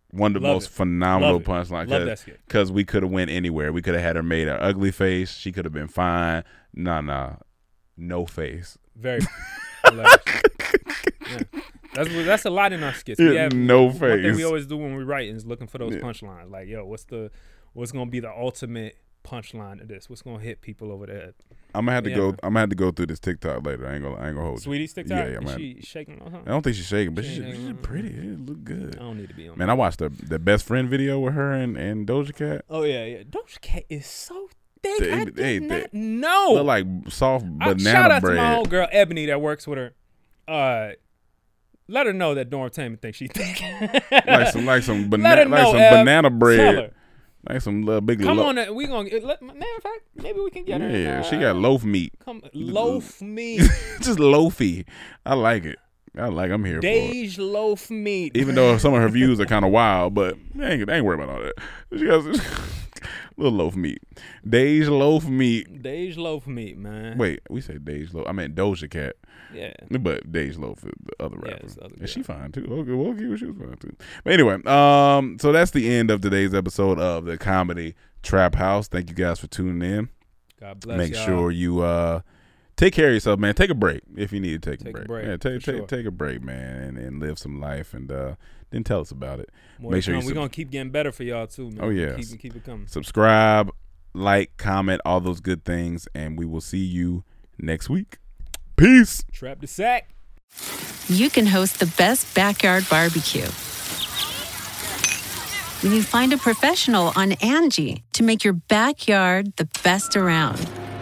One of the most phenomenal punchlines. Love that skit. Because we could have went anywhere. We could have had her made an ugly face. She could have been fine. No face. Very hilarious. Yeah. That's a lot in our skits. We have no face. One thing we always do when we write is looking for those punchlines. Like, yo, what's gonna be the ultimate punchline of this? What's gonna hit people over the head? I'm gonna have to go through this TikTok later. I ain't gonna hold Sweetie's you. TikTok? Yeah, Is she shaking on her? I don't think she's shaking, but she's pretty. She look good. I don't need to be on. Man, I watched the best friend video with her and Doja Cat. Oh yeah. Doja Cat is so thick. I did not know. Look like soft banana shout out bread. to my old girl Ebony that works with her. Let her know that Norm Taman thinks she thick. like some banana bread. Tell her. Like some little big. Come on, we gonna matter of fact, maybe we can get her. Yeah, she got loaf meat. Loaf meat. Just loafy. I like it. I'm here Dej for it. loaf meat. Even though some of her views are kind of wild, but I ain't worried about all that. She got little loaf meat. Dej loaf meat. Dej loaf meat, man. Wait, we say Dej loaf. I meant Doja Cat. Yeah. But Dej Loaf is the other rapper. Yeah, she fine too. Okay, she was fine too. But anyway, so that's the end of today's episode of the Comedy Trap House. Thank you guys for tuning in. God bless Make y'all. sure you take care of yourself, man. Take a break if you need to take a break. Yeah, take a break, man, and live some life, and then tell us about it. Make sure we're gonna keep getting better for y'all too, man. Oh yeah, keep it coming. Subscribe, like, comment, all those good things, and we will see you next week. Peace. Trap the sack. You can host the best backyard barbecue when you find a professional on Angie to make your backyard the best around.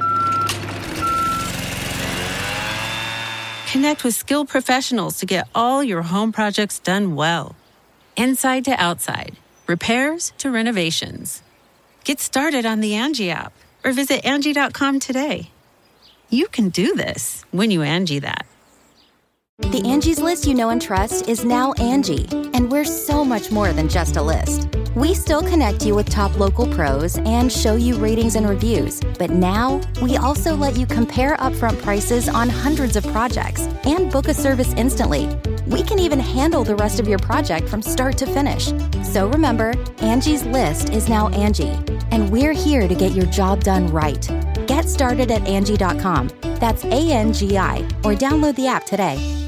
Connect with skilled professionals to get all your home projects done well. Inside to outside, repairs to renovations. Get started on the Angie app or visit Angie.com today. You can do this when you Angie that. The Angie's List you know and trust is now Angie, and we're so much more than just a list. We still connect you with top local pros and show you ratings and reviews, but now we also let you compare upfront prices on hundreds of projects and book a service instantly. We can even handle the rest of your project from start to finish. So remember, Angie's List is now Angie, and we're here to get your job done right. Get started at Angie.com. That's ANGI, or download the app today.